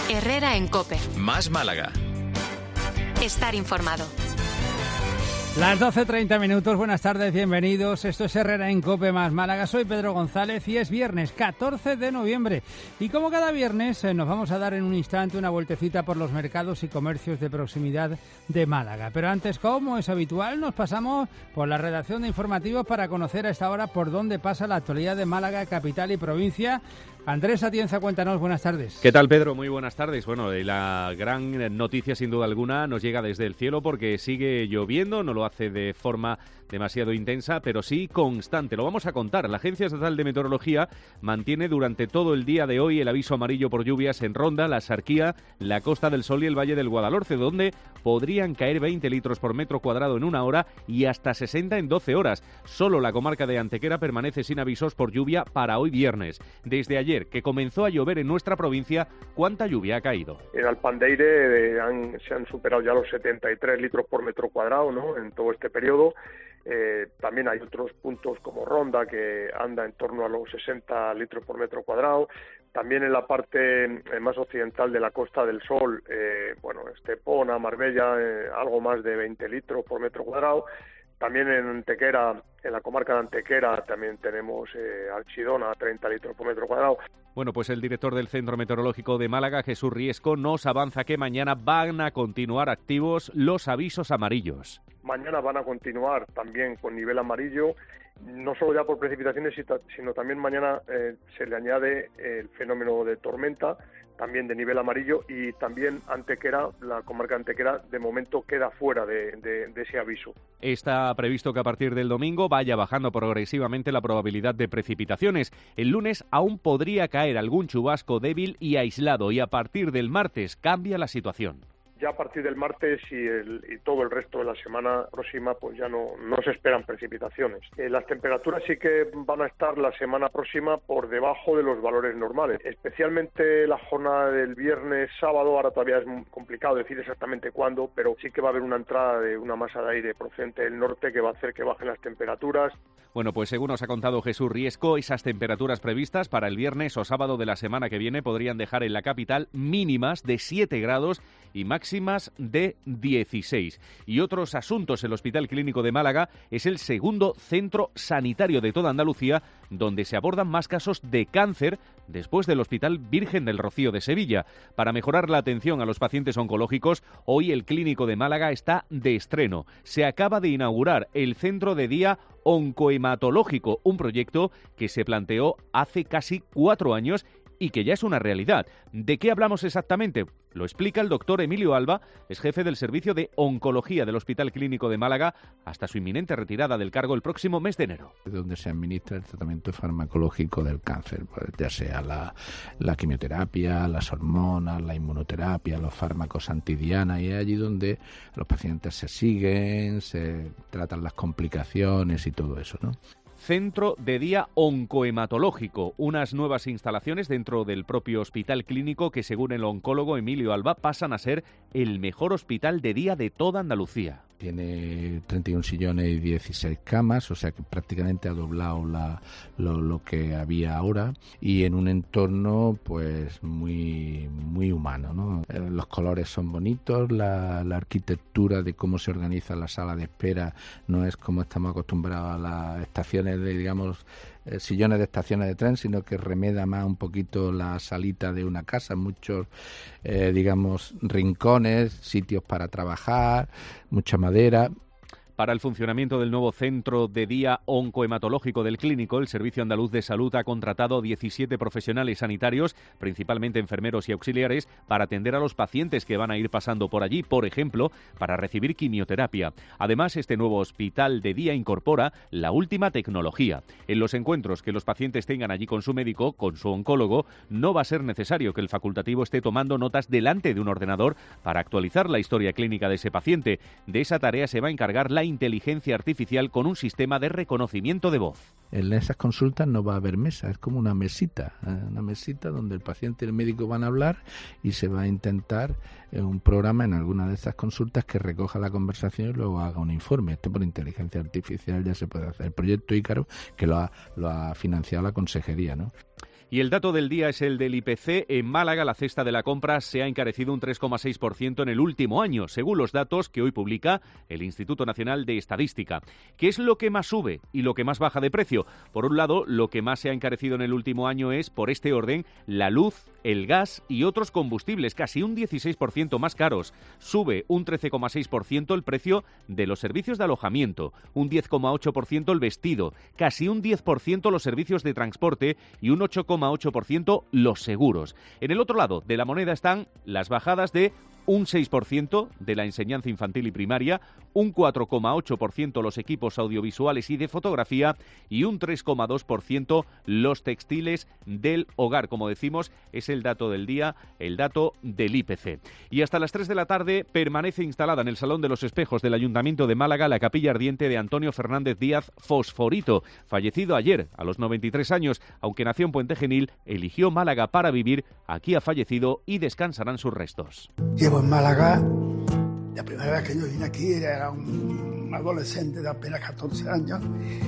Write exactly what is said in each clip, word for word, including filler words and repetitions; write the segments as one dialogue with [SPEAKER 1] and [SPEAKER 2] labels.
[SPEAKER 1] Herrera en COPE.
[SPEAKER 2] Más Málaga.
[SPEAKER 1] Estar informado.
[SPEAKER 3] Las doce treinta minutos, buenas tardes, bienvenidos. Esto es Herrera en COPE más Málaga. Soy Pedro González y es viernes catorce de noviembre. Y como cada viernes eh, nos vamos a dar en un instante una vueltecita por los mercados y comercios de proximidad de Málaga. Pero antes, como es habitual, nos pasamos por la redacción de informativos para conocer a esta hora por dónde pasa la actualidad de Málaga, capital y provincia. Andrés Atienza, cuéntanos, buenas tardes.
[SPEAKER 4] ¿Qué tal, Pedro? Muy buenas tardes. Bueno, la gran noticia, sin duda alguna, nos llega desde el cielo porque sigue lloviendo, no lo hace de forma demasiado intensa, pero sí constante. Lo vamos a contar. La Agencia Estatal de Meteorología mantiene durante todo el día de hoy el aviso amarillo por lluvias en Ronda, La Sarquía, la Costa del Sol y el Valle del Guadalhorce, donde podrían caer veinte litros por metro cuadrado en una hora y hasta sesenta en doce horas. Solo la comarca de Antequera permanece sin avisos por lluvia para hoy viernes. Desde ayer, que comenzó a llover en nuestra provincia, ¿cuánta lluvia ha caído?
[SPEAKER 5] En Alpandeire eh, han, se han superado ya los setenta y tres litros por metro cuadrado, ¿no?, en todo este periodo. Eh, también hay otros puntos como Ronda, que anda en torno a los sesenta litros por metro cuadrado. También en la parte eh, más occidental de la Costa del Sol, eh, bueno, Estepona, Marbella, eh, algo más de veinte litros por metro cuadrado. También en Antequera, en la comarca de Antequera, también tenemos eh, Archidona, treinta litros por metro cuadrado.
[SPEAKER 4] Bueno, pues el director del Centro Meteorológico de Málaga, Jesús Riesco, nos avanza que mañana van a continuar activos los avisos amarillos.
[SPEAKER 5] Mañana van a continuar también con nivel amarillo, no solo ya por precipitaciones, sino también mañana eh, se le añade el fenómeno de tormenta, también de nivel amarillo, y también Antequera, la comarca de Antequera, de momento queda fuera de, de, de ese aviso.
[SPEAKER 4] Está previsto que a partir del domingo vaya bajando progresivamente la probabilidad de precipitaciones. El lunes aún podría caer algún chubasco débil y aislado, y a partir del martes cambia la situación.
[SPEAKER 5] Ya a partir del martes y, el, y todo el resto de la semana próxima, pues ya no, no se esperan precipitaciones. Eh, las temperaturas sí que van a estar la semana próxima por debajo de los valores normales. Especialmente la jornada del viernes, sábado, ahora todavía es muy complicado decir exactamente cuándo, pero sí que va a haber una entrada de una masa de aire procedente del norte que va a hacer que bajen las temperaturas.
[SPEAKER 4] Bueno, pues según nos ha contado Jesús Riesco, esas temperaturas previstas para el viernes o sábado de la semana que viene podrían dejar en la capital mínimas de siete grados y máximas de dieciséis. Y otros asuntos, el Hospital Clínico de Málaga es el segundo centro sanitario de toda Andalucía donde se abordan más casos de cáncer después del Hospital Virgen del Rocío de Sevilla. Para mejorar la atención a los pacientes oncológicos, hoy el Clínico de Málaga está de estreno. Se acaba de inaugurar el Centro de Día Oncohematológico, un proyecto que se planteó hace casi cuatro años y que ya es una realidad. ¿De qué hablamos exactamente? Lo explica el doctor Emilio Alba, es jefe del Servicio de Oncología del Hospital Clínico de Málaga, hasta su inminente retirada del cargo el próximo mes de enero.
[SPEAKER 6] Donde se administra el tratamiento farmacológico del cáncer, pues ya sea la, la quimioterapia, las hormonas, la inmunoterapia, los fármacos antidiana, y es allí donde los pacientes se siguen, se tratan las complicaciones y todo eso, ¿no?
[SPEAKER 4] Centro de Día Oncohematológico, unas nuevas instalaciones dentro del propio hospital clínico que, según el oncólogo Emilio Alba, pasan a ser el mejor hospital de día de toda Andalucía.
[SPEAKER 6] Tiene treinta y un sillones y dieciséis camas, o sea que prácticamente ha doblado la, lo, lo que había ahora, y en un entorno pues muy muy humano, ¿no? Los colores son bonitos, la, la arquitectura de cómo se organiza la sala de espera no es como estamos acostumbrados a las estaciones de, digamos, eh, sillones de estaciones de tren, sino que remeda más un poquito la salita de una casa, muchos, eh, digamos, rincones, sitios para trabajar, mucha madera.
[SPEAKER 4] Para el funcionamiento del nuevo centro de día oncohematológico del Clínico, el Servicio Andaluz de Salud ha contratado diecisiete profesionales sanitarios, principalmente enfermeros y auxiliares, para atender a los pacientes que van a ir pasando por allí, por ejemplo, para recibir quimioterapia. Además, este nuevo hospital de día incorpora la última tecnología. En los encuentros que los pacientes tengan allí con su médico, con su oncólogo, no va a ser necesario que el facultativo esté tomando notas delante de un ordenador para actualizar la historia clínica de ese paciente. De esa tarea se va a encargar la inteligencia artificial con un sistema de reconocimiento de voz.
[SPEAKER 6] En esas consultas no va a haber mesa, es como una mesita, una mesita donde el paciente y el médico van a hablar y se va a intentar un programa en alguna de esas consultas que recoja la conversación y luego haga un informe. Esto por inteligencia artificial ya se puede hacer. El proyecto Ícaro, que lo ha, lo ha financiado la consejería, ¿no?
[SPEAKER 4] Y el dato del día es el del I P C. En Málaga la cesta de la compra se ha encarecido un tres coma seis por ciento en el último año, según los datos que hoy publica el Instituto Nacional de Estadística. ¿Qué es lo que más sube y lo que más baja de precio? Por un lado, lo que más se ha encarecido en el último año es, por este orden, la luz, el gas y otros combustibles, casi un dieciséis por ciento más caros. Sube un trece coma seis por ciento el precio de los servicios de alojamiento, un diez coma ocho por ciento el vestido, casi un diez por ciento los servicios de transporte y un ocho coma ocho por ciento los seguros. En el otro lado de la moneda están las bajadas de un seis por ciento de la enseñanza infantil y primaria, un cuatro coma ocho por ciento los equipos audiovisuales y de fotografía y un tres coma dos por ciento los textiles del hogar. Como decimos, es el dato del día, el dato del I P C. Y hasta las tres de la tarde permanece instalada en el Salón de los Espejos del Ayuntamiento de Málaga la capilla ardiente de Antonio Fernández Díaz Fosforito, fallecido ayer a los noventa y tres años, aunque nació en Puente Genil, eligió Málaga para vivir, aquí ha fallecido y descansarán sus restos.
[SPEAKER 2] Llevo en Málaga, la primera vez que yo vine aquí era un adolescente de apenas catorce años,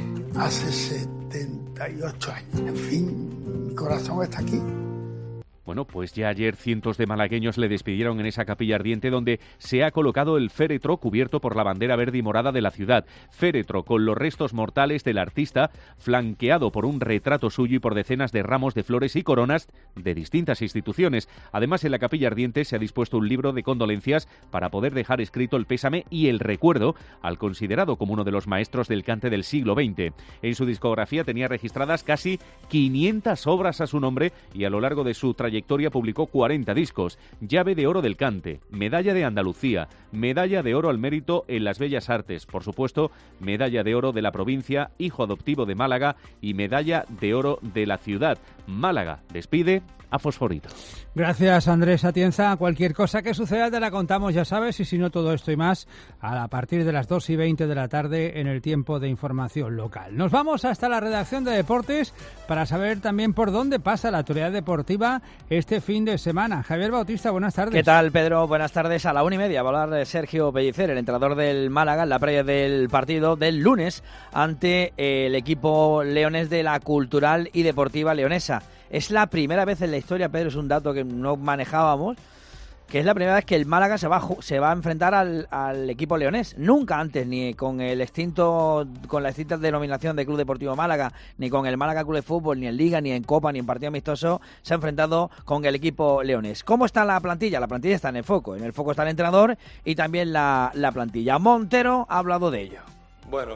[SPEAKER 2] hace setenta y ocho años. En fin, mi corazón está aquí.
[SPEAKER 4] Bueno, pues ya ayer cientos de malagueños le despidieron en esa capilla ardiente donde se ha colocado el féretro cubierto por la bandera verde y morada de la ciudad. Féretro con los restos mortales del artista, flanqueado por un retrato suyo y por decenas de ramos de flores y coronas de distintas instituciones. Además, en la capilla ardiente se ha dispuesto un libro de condolencias para poder dejar escrito el pésame y el recuerdo al considerado como uno de los maestros del cante del siglo veinte. En su discografía tenía registradas casi quinientas obras a su nombre y a lo largo de su trayectoria publicó cuarenta discos, llave de oro del cante, medalla de Andalucía, medalla de oro al mérito en las bellas artes, por supuesto, medalla de oro de la provincia, hijo adoptivo de Málaga y medalla de oro de la ciudad. Málaga despide a Fosforito.
[SPEAKER 3] Gracias, Andrés Atienza. Cualquier cosa que suceda te la contamos, ya sabes, y si no, todo esto y más a partir de las dos y veinte de la tarde en el tiempo de información local. Nos vamos hasta la redacción de deportes para saber también por dónde pasa la actualidad deportiva este fin de semana. Javier Bautista, buenas tardes.
[SPEAKER 7] ¿Qué tal, Pedro? Buenas tardes. A la una y media va a hablar de Sergio Pellicer, el entrenador del Málaga, en la previa del partido del lunes ante el equipo leonés de la Cultural y Deportiva Leonesa. Es la primera vez en la historia, Pedro, es un dato que no manejábamos, que es la primera vez que el Málaga se va a, se va a enfrentar al, al equipo leonés. Nunca antes, ni con el extinto, con la extinta denominación de Club Deportivo Málaga, ni con el Málaga Club de Fútbol, ni en Liga, ni en Copa, ni en partido amistoso, se ha enfrentado con el equipo leonés. ¿Cómo está la plantilla? La plantilla está en el foco. En el foco está el entrenador y también la, la plantilla. Montero ha hablado de ello.
[SPEAKER 8] Bueno,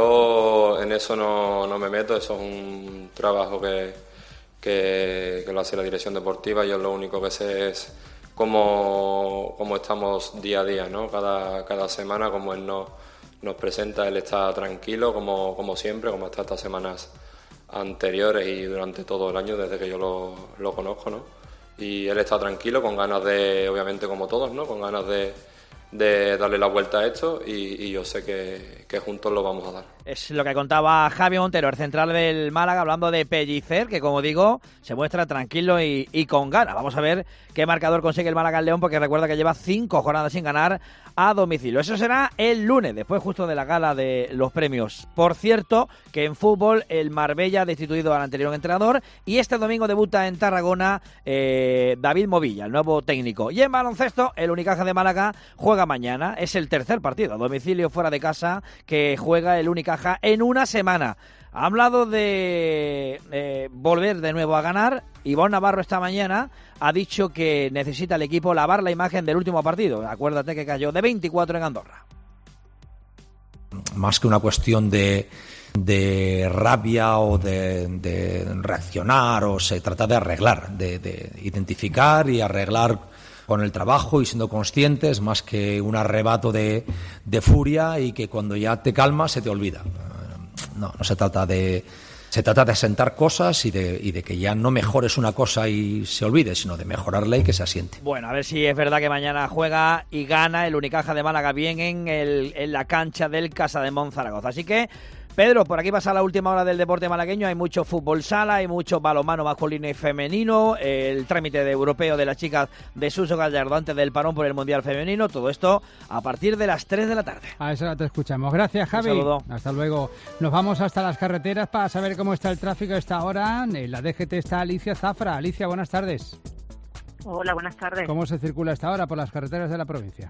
[SPEAKER 8] yo en eso no, no me meto. Eso es un trabajo que... Que, que lo hace la dirección deportiva. Yo lo único que sé es cómo, cómo estamos día a día, ¿no? Cada, cada semana, como él nos, nos presenta, él está tranquilo, como, como siempre, como está estas semanas anteriores y durante todo el año, desde que yo lo, lo conozco, ¿no? Y él está tranquilo, con ganas de, obviamente como todos, ¿no? Con ganas de, de darle la vuelta a esto y, y yo sé que, que juntos lo vamos a dar.
[SPEAKER 7] Es lo que contaba Javi Montero, el central del Málaga, hablando de Pellicer, que como digo, se muestra tranquilo y, y con ganas. Vamos a ver qué marcador consigue el Málaga al León, porque recuerda que lleva cinco jornadas sin ganar a domicilio. Eso será el lunes, después justo de la gala de los premios. Por cierto, que en fútbol el Marbella ha destituido al anterior entrenador y este domingo debuta en Tarragona eh, David Movilla, el nuevo técnico. Y en baloncesto, el Unicaja de Málaga juega mañana. Es el tercer partido a domicilio fuera de casa que juega el Unicaja en una semana. Ha hablado de eh, volver de nuevo a ganar. Ivonne Navarro esta mañana ha dicho que necesita el equipo lavar la imagen del último partido. Acuérdate que cayó de veinticuatro en Andorra.
[SPEAKER 9] Más que una cuestión de, de rabia o de, de reaccionar, o se trata de arreglar, de, de identificar y arreglar con el trabajo y siendo conscientes, más que un arrebato de, de furia y que cuando ya te calmas se te olvida. No, no se trata de... Se trata de asentar cosas y de, y de que ya no mejores una cosa y se olvide, sino de mejorarla y que se asiente.
[SPEAKER 7] Bueno, a ver si es verdad que mañana juega y gana el Unicaja de Málaga bien en, el, en la cancha del Casademont Zaragoza. Así que Pedro, por aquí pasa la última hora del deporte malagueño. Hay mucho fútbol sala, hay mucho balonmano masculino y femenino, el trámite de europeo de las chicas de Suso Gallardo antes del parón por el Mundial Femenino. Todo esto a partir de las tres de la tarde.
[SPEAKER 3] A esa hora te escuchamos. Gracias, Javi.
[SPEAKER 7] Un saludo.
[SPEAKER 3] Hasta luego. Nos vamos hasta las carreteras para saber cómo está el tráfico a esta hora. En la D G T está Alicia Zafra. Alicia, buenas tardes.
[SPEAKER 10] Hola, buenas tardes.
[SPEAKER 3] ¿Cómo se circula a esta hora por las carreteras de la provincia?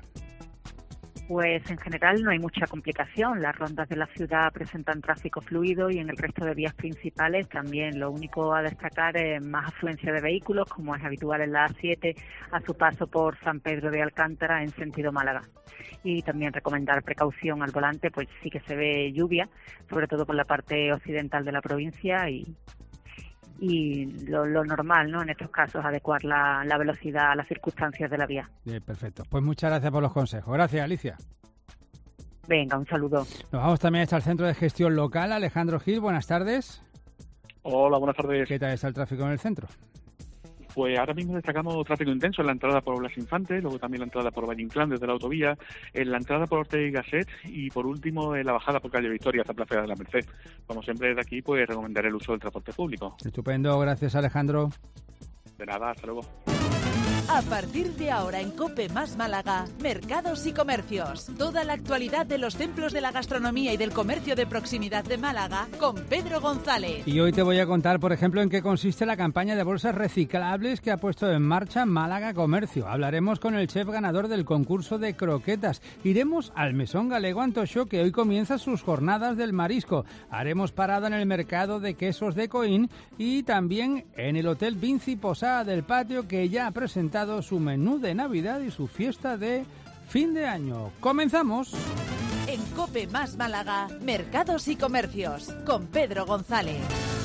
[SPEAKER 10] Pues en general no hay mucha complicación. Las rondas de la ciudad presentan tráfico fluido y en el resto de vías principales también. Lo único a destacar es más afluencia de vehículos, como es habitual en la A siete, a su paso por San Pedro de Alcántara en sentido Málaga. Y también recomendar precaución al volante, pues sí que se ve lluvia, sobre todo por la parte occidental de la provincia y... y lo, lo normal, ¿no? En estos casos, adecuar la, la velocidad a las circunstancias de la vía.
[SPEAKER 3] Bien, perfecto. Pues muchas gracias por los consejos. Gracias, Alicia.
[SPEAKER 10] Venga, un saludo.
[SPEAKER 3] Nos vamos también hasta el Centro de Gestión Local. Alejandro Gil, buenas tardes.
[SPEAKER 11] Hola, buenas tardes.
[SPEAKER 3] ¿Qué tal está el tráfico en el centro?
[SPEAKER 11] Pues ahora mismo destacamos tráfico intenso en la entrada por Blas Infante, luego también la entrada por Valle Inclán desde la autovía, en la entrada por Ortega y Gasset y por último en la bajada por Calle Victoria hasta Plaza de la Merced. Como siempre desde aquí, pues recomendar el uso del transporte público.
[SPEAKER 3] Estupendo, gracias Alejandro.
[SPEAKER 11] De nada, hasta luego.
[SPEAKER 12] A partir de ahora en COPE más Málaga, mercados y comercios. Toda la actualidad de los templos de la gastronomía y del comercio de proximidad de Málaga con Pedro González.
[SPEAKER 3] Y hoy te voy a contar, por ejemplo, en qué consiste la campaña de bolsas reciclables que ha puesto en marcha Málaga Comercio. Hablaremos con el chef ganador del concurso de croquetas. Iremos al Mesón Galego Antocho, que hoy comienza sus jornadas del marisco. Haremos parada en el mercado de quesos de Coín y también en el Hotel Vinci Posada del Patio, que ya ha presentado su menú de Navidad y su fiesta de fin de año. ¡Comenzamos!
[SPEAKER 12] En COPE más Málaga, mercados y comercios, con Pedro González.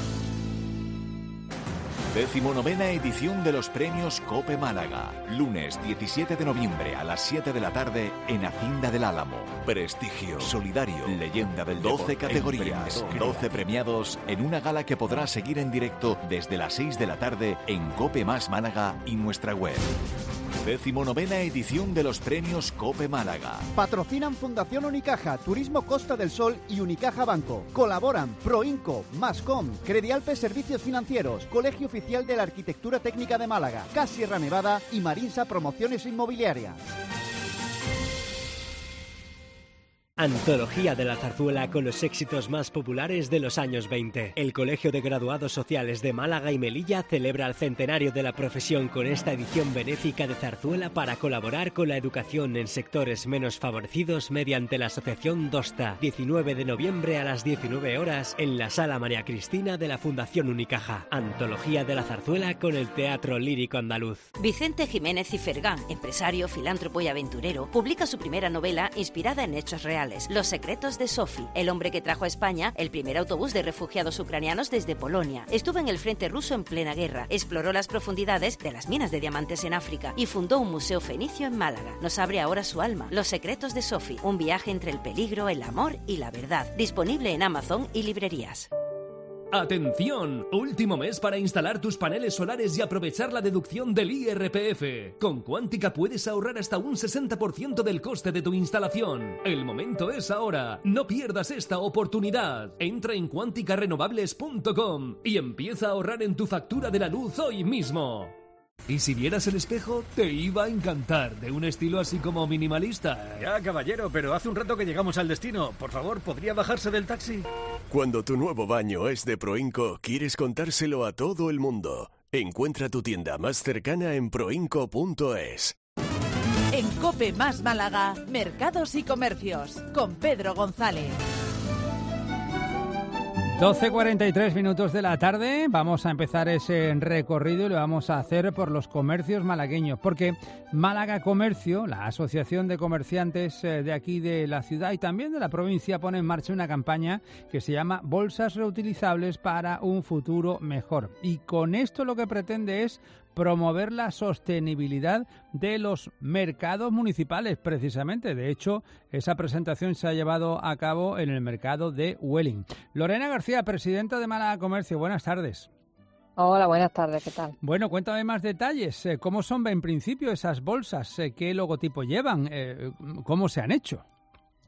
[SPEAKER 13] Decimonovena edición de los premios COPE Málaga. Lunes diecisiete de noviembre a las siete de la tarde en Hacienda del Álamo. Prestigio, solidario, leyenda del doce categorías, doce premiados en una gala que podrás seguir en directo desde las seis de la tarde en COPE más Málaga y nuestra web. Decimonovena edición de los premios COPE Málaga.
[SPEAKER 14] Patrocinan Fundación Unicaja, Turismo Costa del Sol y Unicaja Banco. Colaboran Proinco, Mascom, Credialpe Servicios Financieros, Colegio Oficial de la Arquitectura Técnica de Málaga, CAS Sierra Nevada y Marinsa Promociones Inmobiliarias.
[SPEAKER 15] Antología de la zarzuela con los éxitos más populares de los años veinte. El Colegio de Graduados Sociales de Málaga y Melilla celebra el centenario de la profesión con esta edición benéfica de zarzuela para colaborar con la educación en sectores menos favorecidos mediante la asociación DOSTA. diecinueve de noviembre a las diecinueve horas en la Sala María Cristina de la Fundación Unicaja. Antología de la zarzuela con el Teatro Lírico Andaluz.
[SPEAKER 16] Vicente Jiménez y Fergán, empresario, filántropo y aventurero, publica su primera novela inspirada en hechos reales. Los secretos de Sofi, el hombre que trajo a España el primer autobús de refugiados ucranianos desde Polonia. Estuvo en el frente ruso en plena guerra, exploró las profundidades de las minas de diamantes en África y fundó un museo fenicio en Málaga. Nos abre ahora su alma. Los secretos de Sofi, un viaje entre el peligro, el amor y la verdad. Disponible en Amazon y librerías.
[SPEAKER 17] ¡Atención! Último mes para instalar tus paneles solares y aprovechar la deducción del I R P F. Con Cuántica puedes ahorrar hasta un sesenta por ciento del coste de tu instalación. El momento es ahora. No pierdas esta oportunidad. Entra en cuántica renovables punto com y empieza a ahorrar en tu factura de la luz hoy mismo. Y si vieras el espejo, te iba a encantar, de un estilo así como minimalista.
[SPEAKER 18] Ya, caballero, pero hace un rato que llegamos al destino. Por favor, ¿podría bajarse del taxi?
[SPEAKER 19] Cuando tu nuevo baño es de Proinco, quieres contárselo a todo el mundo. Encuentra tu tienda más cercana en proinco punto es.
[SPEAKER 12] En COPE más Málaga, mercados y comercios, con Pedro González.
[SPEAKER 3] doce cuarenta y tres minutos de la tarde, vamos a empezar ese recorrido y lo vamos a hacer por los comercios malagueños, porque Málaga Comercio, la asociación de comerciantes de aquí de la ciudad y también de la provincia, pone en marcha una campaña que se llama Bolsas Reutilizables para un futuro mejor. Y con esto lo que pretende es promover la sostenibilidad de los mercados municipales, precisamente. De hecho, esa presentación se ha llevado a cabo en el mercado de Huelin. Lorena García, presidenta de Málaga Comercio, buenas tardes.
[SPEAKER 20] Hola, buenas tardes, ¿qué tal?
[SPEAKER 3] Bueno, cuéntame más detalles. ¿Cómo son en principio esas bolsas? ¿Qué logotipo llevan? ¿Cómo se han hecho?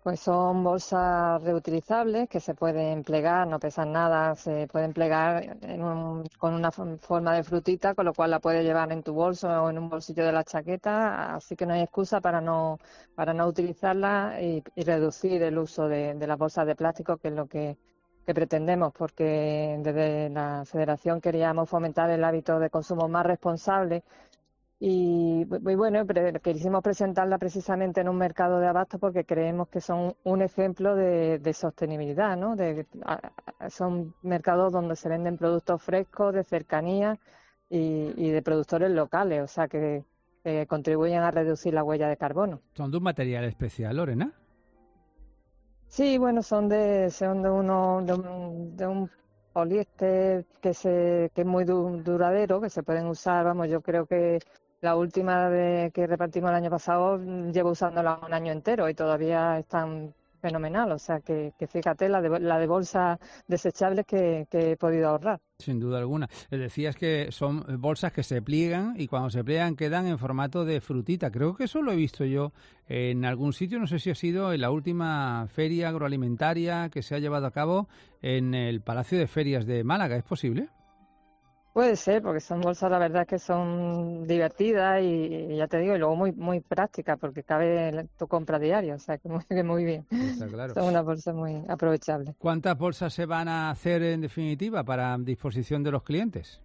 [SPEAKER 20] Pues son bolsas reutilizables que se pueden plegar, no pesan nada, se pueden plegar en un, con una forma de frutita, con lo cual la puedes llevar en tu bolso o en un bolsillo de la chaqueta, así que no hay excusa para no para no utilizarla y, y reducir el uso de, de las bolsas de plástico, que es lo que, que pretendemos, porque desde la Federación queríamos fomentar el hábito de consumo más responsable. Y, y bueno, pre- quisimos presentarla precisamente en un mercado de abastos porque creemos que son un ejemplo de, de sostenibilidad, ¿no? De, a, a, son mercados donde se venden productos frescos, de cercanía y, y de productores locales, o sea que, que contribuyen a reducir la huella de carbono.
[SPEAKER 3] Son de un material especial, Lorena.
[SPEAKER 20] Sí, bueno, son de son de uno de un, de un poliéster que se que es muy du- duradero, que se pueden usar, vamos, yo creo que la última de que repartimos el año pasado mm, llevo usándola un año entero y todavía están fenomenal, o sea que, que fíjate la de, la de bolsas desechables que, que he podido ahorrar.
[SPEAKER 3] Sin duda alguna. Le decías que son bolsas que se pliegan y cuando se pliegan quedan en formato de frutita. Creo que eso lo he visto yo en algún sitio, no sé si ha sido en la última feria agroalimentaria que se ha llevado a cabo en el Palacio de Ferias de Málaga. ¿Es posible?
[SPEAKER 20] Puede ser, porque son bolsas, la verdad, que son divertidas y, y ya te digo, y luego muy muy prácticas, porque cabe en tu compra diaria, o sea que muy, que muy bien.
[SPEAKER 3] Está claro.
[SPEAKER 20] Son unas bolsas muy aprovechables.
[SPEAKER 3] ¿Cuántas bolsas se van a hacer en definitiva para disposición de los clientes?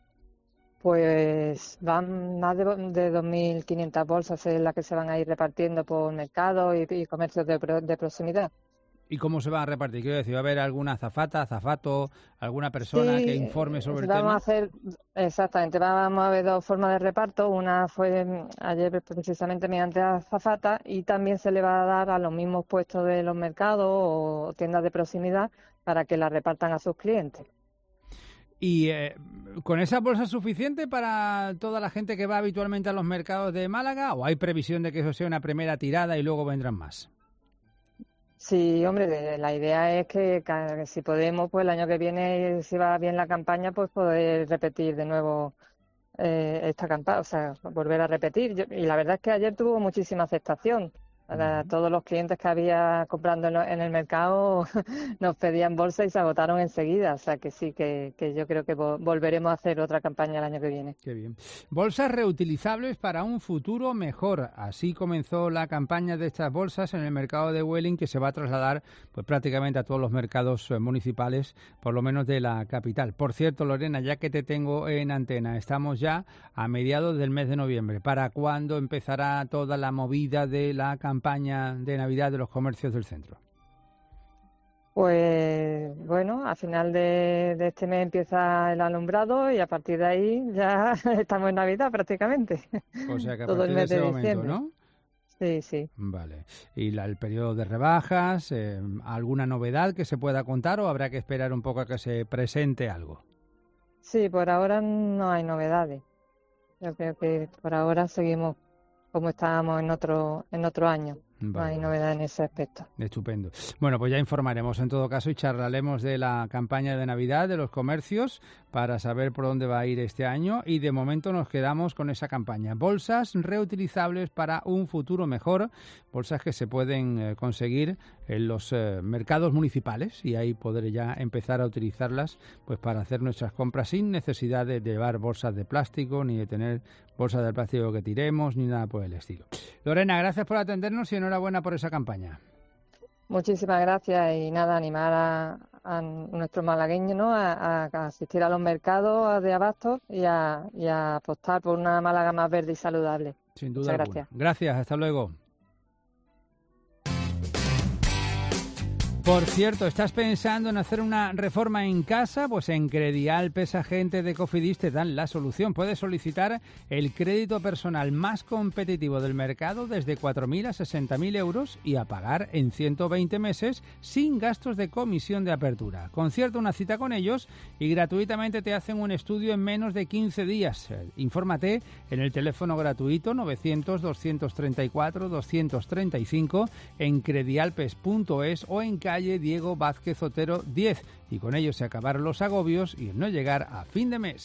[SPEAKER 20] Pues van más de, de dos mil quinientas bolsas en las que se van a ir repartiendo por mercados y, y comercios de, pro- de proximidad.
[SPEAKER 3] ¿Y cómo se van a repartir? Quiero decir, ¿va a haber alguna azafata, azafato, alguna persona
[SPEAKER 20] Sí,
[SPEAKER 3] que informe sobre el
[SPEAKER 20] vamos
[SPEAKER 3] tema?
[SPEAKER 20] a hacer, exactamente, vamos a ver dos formas de reparto. Una fue mm, ayer precisamente mediante azafata y también se le va a dar a los mismos puestos de los mercados o tiendas de proximidad para que la repartan a sus clientes.
[SPEAKER 3] ¿Y eh, con esa bolsa suficiente para toda la gente que va habitualmente a los mercados de Málaga o hay previsión de que eso sea una primera tirada y luego vendrán más?
[SPEAKER 20] Sí, hombre, la idea es que, que si podemos, pues el año que viene, si va bien la campaña, pues poder repetir de nuevo eh, esta campaña, o sea, volver a repetir. Yo- y la verdad es que ayer tuvo muchísima aceptación. Para todos los clientes que había comprando en, lo- en el mercado nos pedían bolsa y se agotaron enseguida. O sea que sí, que, que yo creo que vo- volveremos a hacer otra campaña el año que viene.
[SPEAKER 3] Qué bien. Bolsas reutilizables para un futuro mejor. Así comenzó la campaña de estas bolsas en el mercado de Welling, que se va a trasladar pues prácticamente a todos los mercados eh, municipales, por lo menos de la capital. Por cierto, Lorena, ya que te tengo en antena, estamos ya a mediados del mes de noviembre. ¿Para cuándo empezará toda la movida de la campaña de Navidad de los comercios del centro?
[SPEAKER 20] Pues bueno, a final de, de este mes empieza el alumbrado y a partir de ahí ya estamos en Navidad prácticamente.
[SPEAKER 3] O sea que a
[SPEAKER 20] Todo el
[SPEAKER 3] partir de
[SPEAKER 20] mes de
[SPEAKER 3] ese momento,
[SPEAKER 20] diciembre.
[SPEAKER 3] ¿no?
[SPEAKER 20] Sí, sí.
[SPEAKER 3] Vale. ¿Y la- el periodo de rebajas? Eh, ¿Alguna novedad que se pueda contar o habrá que esperar un poco a que se presente algo?
[SPEAKER 20] Sí, por ahora no hay novedades. Yo creo que por ahora seguimos como estábamos en otro en otro año. No
[SPEAKER 3] Vale,
[SPEAKER 20] hay
[SPEAKER 3] vale.
[SPEAKER 20] novedad en ese aspecto.
[SPEAKER 3] Estupendo. Bueno, pues ya informaremos en todo caso y charlaremos de la campaña de Navidad de los comercios para saber por dónde va a ir este año y de momento nos quedamos con esa campaña. Bolsas reutilizables para un futuro mejor, bolsas que se pueden eh, conseguir en los eh, mercados municipales y ahí poder ya empezar a utilizarlas pues para hacer nuestras compras sin necesidad de llevar bolsas de plástico ni de tener bolsas de plástico que tiremos ni nada por el estilo. Lorena, gracias por atendernos y enhorabuena por esa campaña.
[SPEAKER 20] Muchísimas gracias y nada, animar a, a nuestros malagueños, ¿no? a, a asistir a los mercados de abastos y a, y a apostar por una Málaga más verde y saludable.
[SPEAKER 3] Sin duda
[SPEAKER 20] Muchas
[SPEAKER 3] alguna.
[SPEAKER 20] gracias.
[SPEAKER 3] Gracias, hasta luego. Por cierto, ¿estás pensando en hacer una reforma en casa? Pues en Credialpes Agente de Cofidis te dan la solución. Puedes solicitar el crédito personal más competitivo del mercado desde cuatro mil a sesenta mil euros y a pagar en ciento veinte meses sin gastos de comisión de apertura. Concierta una cita con ellos y gratuitamente te hacen un estudio en menos de quince días. Infórmate en el teléfono gratuito novecientos, doscientos treinta y cuatro, doscientos treinta y cinco en credialpes punto es o en calle Diego Vázquez Otero diez y con ello se acabaron los agobios y el no llegar a fin de mes.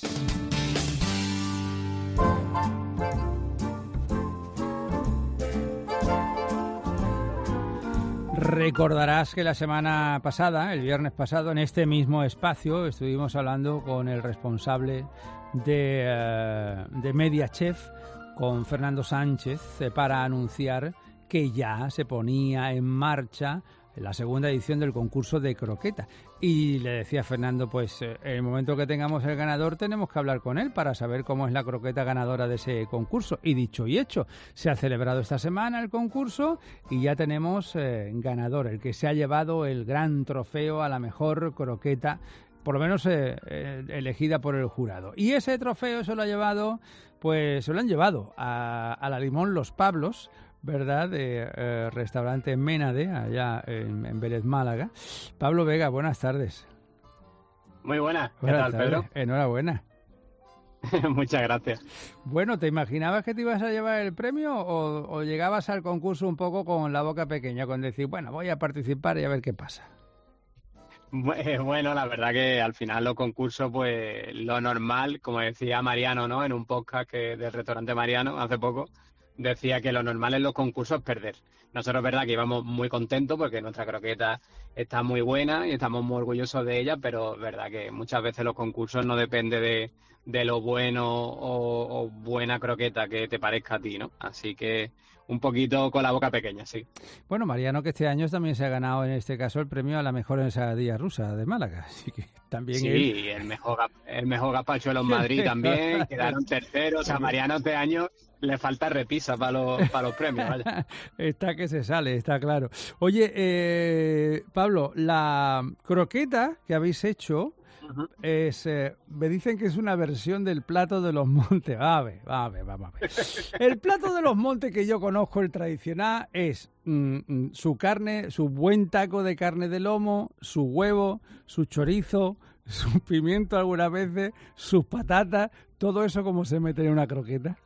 [SPEAKER 3] Recordarás que la semana pasada, el viernes pasado, en este mismo espacio, estuvimos hablando con el responsable de, uh, de MediaChef, con Fernando Sánchez, eh, para anunciar que ya se ponía en marcha la segunda edición del concurso de croqueta. Y le decía a Fernando, pues en el momento que tengamos el ganador tenemos que hablar con él para saber cómo es la croqueta ganadora de ese concurso. Y dicho y hecho, se ha celebrado esta semana el concurso y ya tenemos eh, ganador, el que se ha llevado el gran trofeo a la mejor croqueta, por lo menos eh, eh, elegida por el jurado. Y ese trofeo se lo ha llevado, pues se lo han llevado a, a la Limón Los Pablos, ¿verdad? De eh, restaurante Ménade, allá en, en Vélez, Málaga. Pablo Vega, buenas tardes.
[SPEAKER 21] Muy buenas. ¿Qué
[SPEAKER 3] buenas
[SPEAKER 21] tal,
[SPEAKER 3] tardes.
[SPEAKER 21] Pedro?
[SPEAKER 3] Enhorabuena.
[SPEAKER 21] Muchas gracias.
[SPEAKER 3] Bueno, ¿te imaginabas que te ibas a llevar el premio o, o llegabas al concurso un poco con la boca pequeña, con decir, bueno, voy a participar y a ver qué pasa?
[SPEAKER 21] Bueno, la verdad que al final los concursos, pues lo normal, como decía Mariano, ¿no? En un podcast que del restaurante Mariano hace poco, decía que lo normal en los concursos es perder. Nosotros es verdad que íbamos muy contentos porque nuestra croqueta está muy buena y estamos muy orgullosos de ella, pero es verdad que muchas veces los concursos no depende de, de lo bueno o, o buena croqueta que te parezca a ti, ¿no? Así que un poquito con la boca pequeña, sí.
[SPEAKER 3] Bueno, Mariano, que este año también se ha ganado en este caso el premio a la mejor ensaladilla rusa de Málaga, así que también
[SPEAKER 21] sí,
[SPEAKER 3] él...
[SPEAKER 21] el mejor el mejor gazpachuelo en Madrid también, quedaron terceros, o sea, Mariano este año le falta repisa para los, para los premios, vaya.
[SPEAKER 3] Está que se sale, está claro. Oye, eh, Pablo, la croqueta que habéis hecho uh-huh. es, eh, me dicen que es una versión del plato de los montes. A ver, a ver, vamos a ver. El plato de los montes que yo conozco, el tradicional, es mm, su carne, su buen taco de carne de lomo, su huevo, su chorizo, su pimiento algunas veces, sus patatas, todo eso como se mete en una croqueta.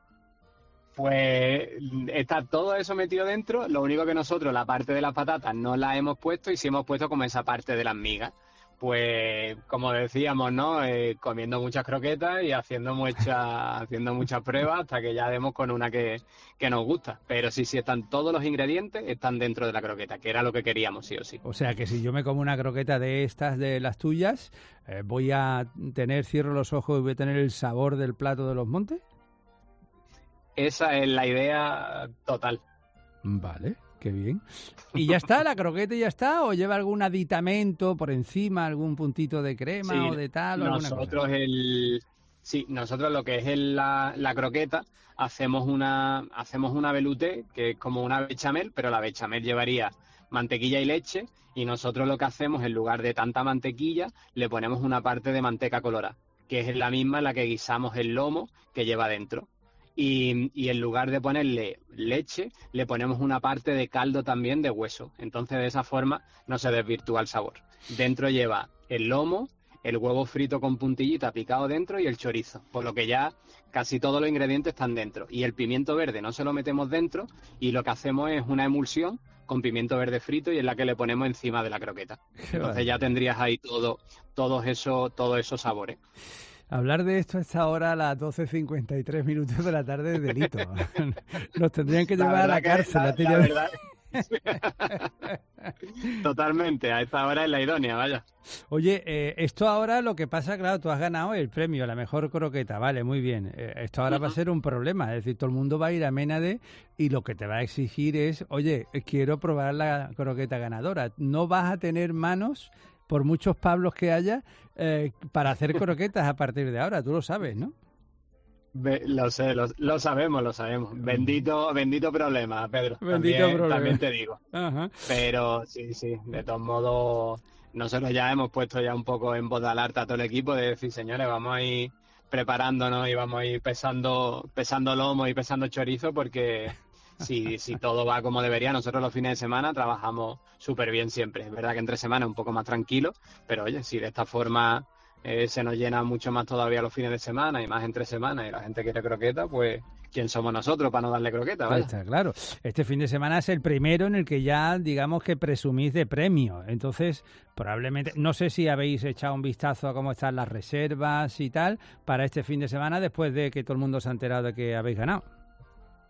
[SPEAKER 21] Pues está todo eso metido dentro, lo único que nosotros la parte de las patatas no la hemos puesto y sí hemos puesto como esa parte de las migas. Pues como decíamos, ¿no? Eh, comiendo muchas croquetas y haciendo muchas haciendo muchas pruebas hasta que ya demos con una que, que nos gusta. Pero sí, sí están todos los ingredientes, están dentro de la croqueta, que era lo que queríamos, sí o sí.
[SPEAKER 3] O sea que si yo me como una croqueta de estas, de las tuyas, eh, voy a tener, cierro los ojos y voy a tener el sabor del plato de los montes.
[SPEAKER 21] Esa es la idea total.
[SPEAKER 3] Vale, qué bien. ¿Y ya está, la croqueta ya está? ¿O lleva algún aditamento por encima, algún puntito de crema sí, o de tal? O
[SPEAKER 21] nosotros el sí, nosotros lo que es el, la, la croqueta hacemos una hacemos una velouté que es como una bechamel, pero la bechamel llevaría mantequilla y leche y nosotros lo que hacemos en lugar de tanta mantequilla le ponemos una parte de manteca colorada, que es la misma en la que guisamos el lomo que lleva dentro. Y, y en lugar de ponerle leche, le ponemos una parte de caldo también de hueso. Entonces, de esa forma no se desvirtúa el sabor. Dentro lleva el lomo, el huevo frito con puntillita picado dentro y el chorizo. Por lo que ya casi todos los ingredientes están dentro. Y el pimiento verde no se lo metemos dentro y lo que hacemos es una emulsión con pimiento verde frito y es la que le ponemos encima de la croqueta. Entonces ya tendrías ahí todo, todos esos, todos esos sabores.
[SPEAKER 3] Hablar de esto a esta hora, a las doce cincuenta y tres minutos de la tarde, es delito. Nos tendrían que llevar a la cárcel.
[SPEAKER 21] La, la verdad... Totalmente, a esta hora es la idónea, vaya.
[SPEAKER 3] Oye, eh, esto ahora lo que pasa, claro, tú has ganado el premio a la mejor croqueta, vale, muy bien. Eh, esto ahora uh-huh. va a ser un problema, es decir, todo el mundo va a ir a Ménade y lo que te va a exigir es, oye, quiero probar la croqueta ganadora. No vas a tener manos, por muchos Pablos que haya, eh, para hacer croquetas a partir de ahora, tú lo sabes, ¿no?
[SPEAKER 21] Be, lo sé, lo, lo sabemos, lo sabemos. Bendito, bendito problema, Pedro.
[SPEAKER 3] Bendito
[SPEAKER 21] también,
[SPEAKER 3] problema.
[SPEAKER 21] También te digo.
[SPEAKER 3] Ajá.
[SPEAKER 21] Pero sí, sí, de todos modos, nosotros ya hemos puesto ya un poco en voz de alerta a todo el equipo de decir, señores, vamos a ir preparándonos y vamos a ir pesando, pesando lomo y pesando chorizo porque si, si todo va como debería, nosotros los fines de semana trabajamos súper bien siempre. Es verdad que entre semanas un poco más tranquilo, pero oye, si de esta forma eh, se nos llena mucho más todavía los fines de semana y más entre semanas y la gente quiere croqueta, pues ¿quién somos nosotros para no darle croqueta? ¿Vale?
[SPEAKER 3] Está claro. Este fin de semana es el primero en el que ya, digamos que presumís de premio. Entonces, probablemente, no sé si habéis echado un vistazo a cómo están las reservas y tal para este fin de semana después de que todo el mundo se ha enterado de que habéis ganado.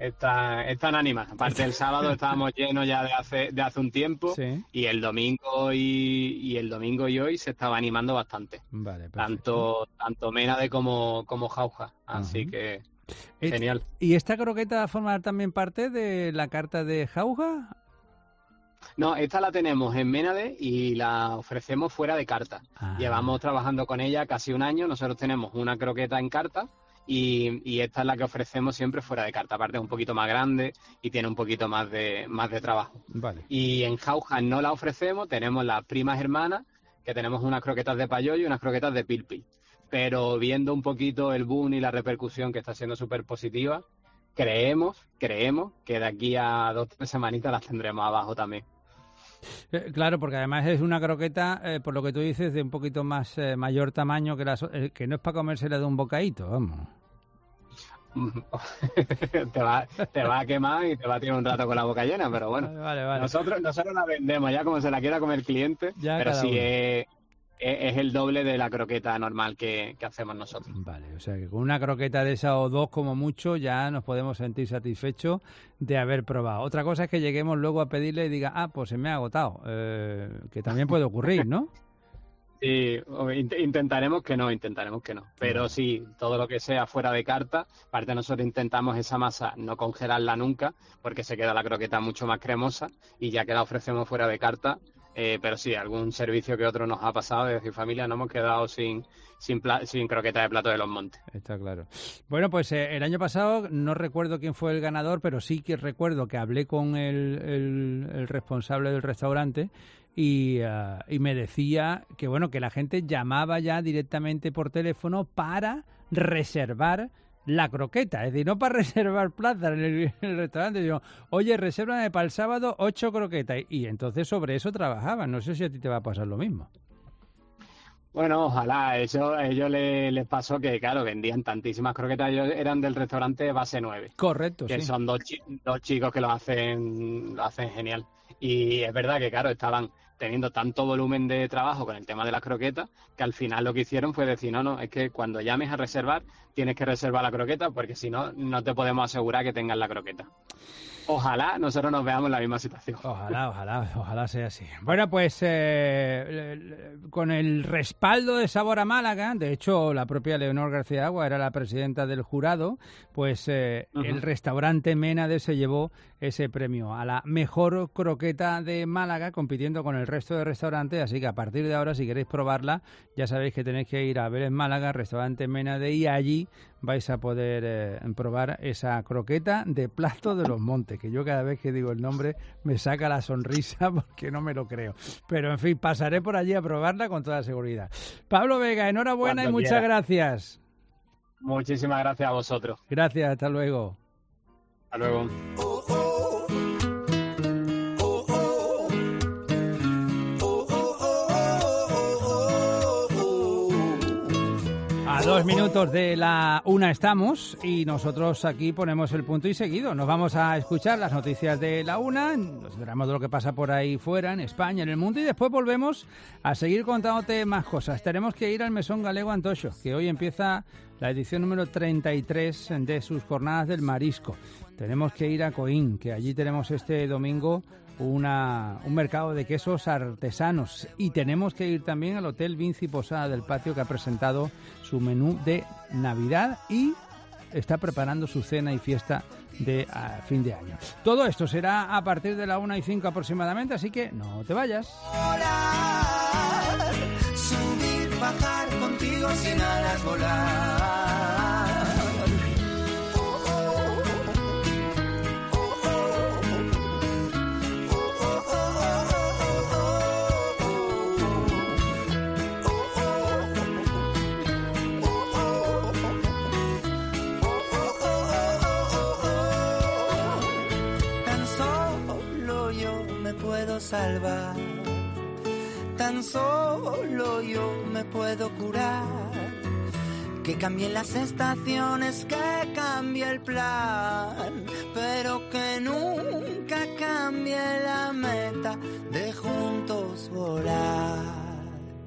[SPEAKER 21] Está, están ánimas. Aparte el sábado estábamos llenos ya de hace de hace un tiempo sí. y el domingo y, y el domingo y hoy se estaba animando bastante.
[SPEAKER 3] Vale,
[SPEAKER 21] tanto tanto Ménade como como Jauja, así uh-huh. que genial.
[SPEAKER 3] ¿Y esta croqueta forma también parte de la carta de Jauja?
[SPEAKER 21] No, esta la tenemos en Ménade y la ofrecemos fuera de carta. Ah. Llevamos trabajando con ella casi un año. Nosotros tenemos una croqueta en carta. Y, y esta es la que ofrecemos siempre fuera de carta. Aparte es un poquito más grande y tiene un poquito más de más de trabajo.
[SPEAKER 3] Vale.
[SPEAKER 21] Y en Jauja no la ofrecemos, tenemos las primas hermanas, que tenemos unas croquetas de payollo y unas croquetas de pilpil. Pero viendo un poquito el boom y la repercusión que está siendo súper positiva, creemos, creemos que de aquí a dos o tres semanitas las tendremos abajo también.
[SPEAKER 3] Eh, claro, porque además es una croqueta, eh, por lo que tú dices, de un poquito más eh, mayor tamaño que las eh, que no es para comérsela de un bocadito, vamos.
[SPEAKER 21] te, va, te va a quemar y te va a tirar un rato con la boca llena, pero bueno,
[SPEAKER 3] vale, vale, vale.
[SPEAKER 21] nosotros nosotros la vendemos ya como se la quiera comer el cliente,
[SPEAKER 3] ya
[SPEAKER 21] pero sí
[SPEAKER 3] uno.
[SPEAKER 21] es, es el doble de la croqueta normal que, que hacemos nosotros.
[SPEAKER 3] Vale, o sea que con una croqueta de esa o dos como mucho ya nos podemos sentir satisfechos de haber probado. Otra cosa es que lleguemos luego a pedirle y diga, ah, pues se me ha agotado, eh, que también puede ocurrir, ¿no?
[SPEAKER 21] Sí, intentaremos que no, intentaremos que no. Pero sí, todo lo que sea fuera de carta, aparte nosotros intentamos esa masa no congelarla nunca, porque se queda la croqueta mucho más cremosa y ya que la ofrecemos fuera de carta, eh, pero sí, algún servicio que otro nos ha pasado, de decir, familia, no hemos quedado sin sin, pla- sin croqueta de Plato de los Montes.
[SPEAKER 3] Está claro. Bueno, pues eh, el año pasado, no recuerdo quién fue el ganador, pero sí que recuerdo que hablé con el, el, el responsable del restaurante y, uh, y me decía que bueno que la gente llamaba ya directamente por teléfono para reservar la croqueta, es decir, no para reservar plaza en el, en el restaurante, digo, oye, resérvame para el sábado ocho croquetas, y, y entonces sobre eso trabajaban. No sé si a ti te va a pasar lo mismo.
[SPEAKER 21] Bueno, ojalá. Eso a ellos les, les pasó que, claro, vendían tantísimas croquetas. Ellos eran del restaurante Base nueve.
[SPEAKER 3] Correcto,
[SPEAKER 21] que
[SPEAKER 3] sí.
[SPEAKER 21] son dos, chi- dos chicos que lo hacen, lo hacen genial. Y es verdad que, claro, estaban teniendo tanto volumen de trabajo con el tema de las croquetas, que al final lo que hicieron fue decir, no, no, es que cuando llames a reservar, tienes que reservar la croqueta, porque si no, no te podemos asegurar que tengas la croqueta. Ojalá nosotros nos veamos en la misma situación.
[SPEAKER 3] Ojalá, ojalá, ojalá sea así. Bueno, pues eh, con el respaldo de Sabor a Málaga, de hecho la propia Leonor García Agua era la presidenta del jurado, pues eh, uh-huh. el restaurante Ménade se llevó ese premio a la mejor croqueta de Málaga, compitiendo con el resto de restaurantes, así que a partir de ahora, si queréis probarla, ya sabéis que tenéis que ir a ver en Málaga, restaurante Ménade, y allí vais a poder eh, probar esa croqueta de Plato de los Montes, que yo cada vez que digo el nombre me saca la sonrisa porque no me lo creo. Pero en fin, pasaré por allí a probarla con toda seguridad. Pablo Vega, enhorabuena. Cuando y muchas quiera. Gracias.
[SPEAKER 21] Muchísimas gracias a vosotros.
[SPEAKER 3] Gracias, hasta luego.
[SPEAKER 21] Hasta luego.
[SPEAKER 3] A dos minutos de la una estamos y nosotros aquí ponemos el punto y seguido. Nos vamos a escuchar las noticias de la una, nos enteramos de lo que pasa por ahí fuera, en España, en el mundo, y después volvemos a seguir contándote más cosas. Tenemos que ir al Mesón Galego Antocho, que hoy empieza la edición número treinta y tres de sus jornadas del marisco. Tenemos que ir a Coín, que allí tenemos este domingo Una, un mercado de quesos artesanos, y tenemos que ir también al Hotel Vinci Posada del Patio, que ha presentado su menú de Navidad y está preparando su cena y fiesta de uh, fin de año. Todo esto será a partir de la una y cinco aproximadamente, así que no te vayas.
[SPEAKER 1] Volar, subir, bajar contigo sin alas, volar. Salvar, tan solo yo me puedo curar. Que cambien las estaciones, que cambie el plan, pero que nunca cambie la meta de juntos volar.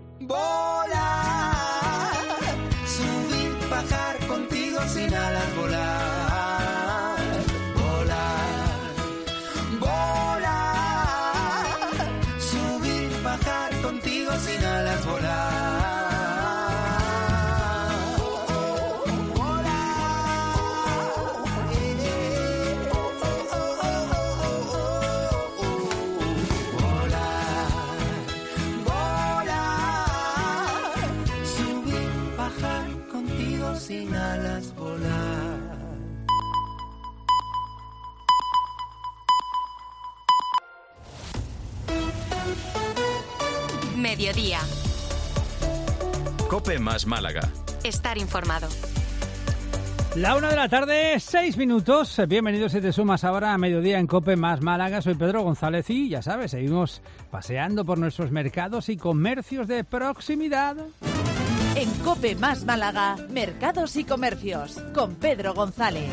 [SPEAKER 1] Volar, subir, bajar contigo sin alas, volar. Volar.
[SPEAKER 5] mediodía.
[SPEAKER 13] COPE más Málaga.
[SPEAKER 5] Estar informado.
[SPEAKER 3] La una de la tarde, seis minutos. Bienvenidos si te sumas ahora a mediodía en COPE más Málaga. Soy Pedro González y ya sabes, seguimos paseando por nuestros mercados y comercios de proximidad.
[SPEAKER 12] En COPE más Málaga, mercados y comercios, con Pedro González.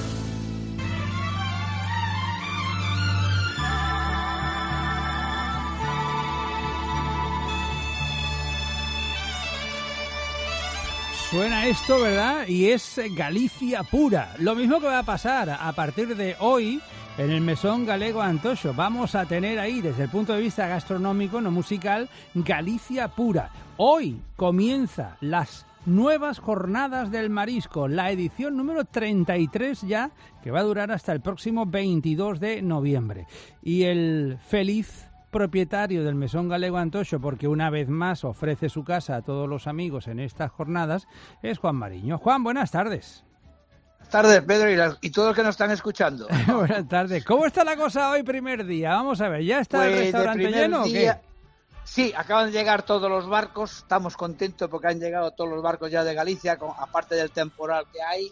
[SPEAKER 3] Suena esto, ¿verdad? Y es Galicia pura. Lo mismo que va a pasar a partir de hoy en el Mesón Galego Antoxo. Vamos a tener ahí, desde el punto de vista gastronómico, no musical, Galicia pura. Hoy comienza las nuevas jornadas del marisco, la edición número treinta y tres ya, que va a durar hasta el próximo veintidós de noviembre. Y el feliz propietario del Mesón Galego Antoxo, porque una vez más ofrece su casa a todos los amigos en estas jornadas, es Juan Mariño. Juan, buenas tardes.
[SPEAKER 22] Buenas tardes, Pedro, y, la, y todos los que nos están escuchando.
[SPEAKER 3] Buenas tardes. ¿Cómo está la cosa hoy, primer día? Vamos a ver, ¿ya está pues el restaurante lleno día, o qué?
[SPEAKER 22] Sí, acaban de llegar todos los barcos, estamos contentos porque han llegado todos los barcos ya de Galicia, con, aparte del temporal que hay,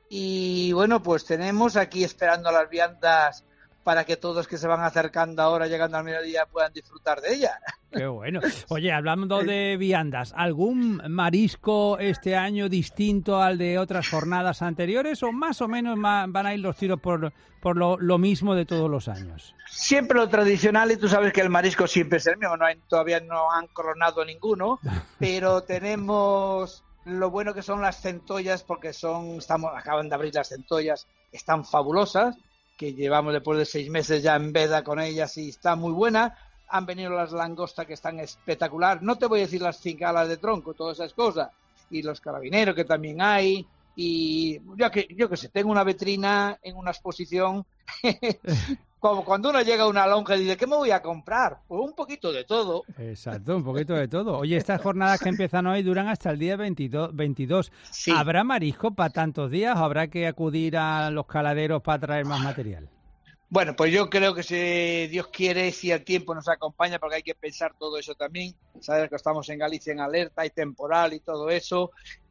[SPEAKER 22] y bueno, pues tenemos aquí esperando las viandas para que todos que se van acercando ahora, llegando al mediodía, puedan disfrutar de ella.
[SPEAKER 3] Qué bueno. Oye, hablando de viandas, ¿algún marisco este año distinto al de otras jornadas anteriores o más o menos van a ir los tiros por, por lo, lo mismo de todos los años?
[SPEAKER 22] Siempre lo tradicional, y tú sabes que el marisco siempre es el mismo, no hay, todavía no han coronado ninguno, pero tenemos lo bueno que son las centollas, porque son estamos acaban de abrir las centollas, están fabulosas, que llevamos después de seis meses ya en veda con ellas y está muy buena. Han venido las langostas que están espectacular. No te voy a decir las cincalas de tronco, todas esas cosas. Y los carabineros que también hay. Y yo que yo que sé, tengo una vitrina en una exposición. Como cuando uno llega a una lonja y dice, ¿qué me voy a comprar? Pues un poquito de todo.
[SPEAKER 3] Exacto, un poquito de todo. Oye, estas jornadas que empiezan hoy duran hasta el día veintidós. Sí. ¿Habrá marisco para tantos días o habrá que acudir a los caladeros para traer más material?
[SPEAKER 22] Bueno, pues yo creo que si Dios quiere, si el tiempo nos acompaña, porque hay que pensar todo eso también. Sabes que estamos en Galicia en alerta, hay temporal y todo eso.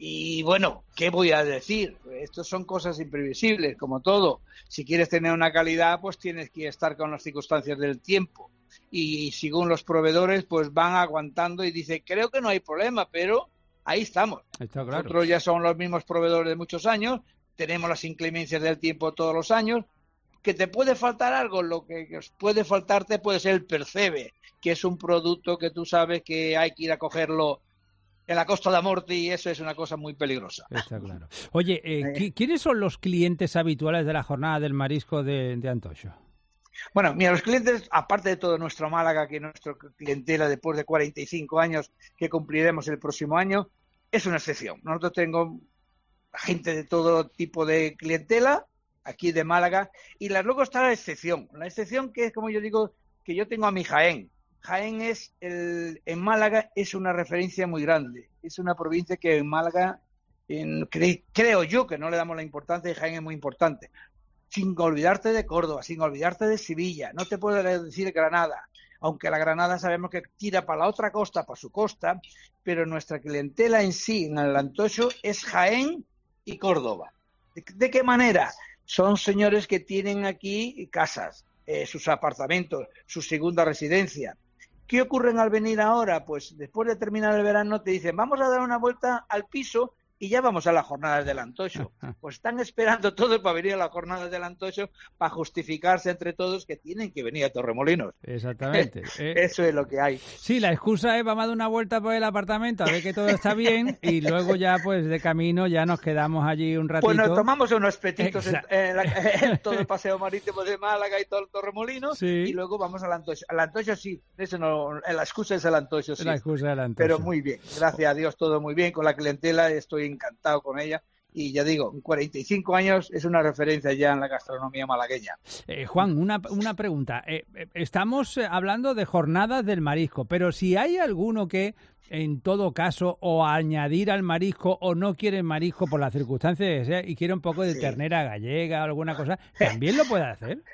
[SPEAKER 22] Y bueno, ¿qué voy a decir? Estas son cosas imprevisibles, como todo. Si quieres tener una calidad, pues tienes que estar con las circunstancias del tiempo. Y según los proveedores, pues van aguantando y dicen, creo que no hay problema, pero ahí estamos.
[SPEAKER 3] Está claro.
[SPEAKER 22] Nosotros ya son los mismos proveedores de muchos años, tenemos las inclemencias del tiempo todos los años. Que te puede faltar algo, lo que puede faltarte puede ser el percebe, que es un producto que tú sabes que hay que ir a cogerlo en la Costa da Morte y eso es una cosa muy peligrosa.
[SPEAKER 3] Está claro. Oye, eh, ¿quiénes son los clientes habituales de la jornada del marisco de, de Antoxo?
[SPEAKER 22] Bueno, mira, los clientes, aparte de todo nuestro Málaga, que nuestra clientela después de cuarenta y cinco años que cumpliremos el próximo año, es una excepción. Nosotros tenemos gente de todo tipo de clientela, aquí de Málaga, y luego está la excepción. La excepción que es, como yo digo, que yo tengo a mi Jaén. Jaén es, el, en Málaga es una referencia muy grande. Es una provincia que en Málaga, en, cre, creo yo que no le damos la importancia y Jaén es muy importante. Sin olvidarte de Córdoba, sin olvidarte de Sevilla. No te puedo decir Granada, aunque la Granada sabemos que tira para la otra costa, para su costa, pero nuestra clientela en sí, en el Antoxo, es Jaén y Córdoba. ¿De, de qué manera? Son señores que tienen aquí casas, eh, sus apartamentos, su segunda residencia. ¿Qué ocurre al venir ahora? Pues después de terminar el verano te dicen, vamos a dar una vuelta al piso y ya vamos a las jornadas del Antoxo. Pues están esperando todos para venir a las jornadas del Antoxo para justificarse entre todos que tienen que venir a Torremolinos.
[SPEAKER 3] Exactamente.
[SPEAKER 22] Eh, Eso es lo que hay.
[SPEAKER 3] Sí, la excusa es vamos a dar una vuelta por el apartamento a ver que todo está bien y luego ya pues de camino ya nos quedamos allí un ratito.
[SPEAKER 22] Pues nos tomamos unos petitos en, en, la, en todo el paseo marítimo de Málaga y todo el Torremolinos sí. Y luego vamos al Antoxo. Al Antoxo sí, eso no, la excusa es el Antoxo sí.
[SPEAKER 3] La excusa es el Antoxo.
[SPEAKER 22] Pero muy bien, gracias a Dios todo muy bien, con la clientela estoy encantado con ella y ya digo, en cuarenta y cinco años es una referencia ya en la gastronomía malagueña.
[SPEAKER 3] Eh, Juan, una, una pregunta. Eh, estamos hablando de jornadas del marisco, pero si hay alguno que en todo caso o añadir al marisco o no quiere marisco por las circunstancias que sea y quiere un poco de sí. ternera gallega o alguna cosa, ¿también lo puede hacer?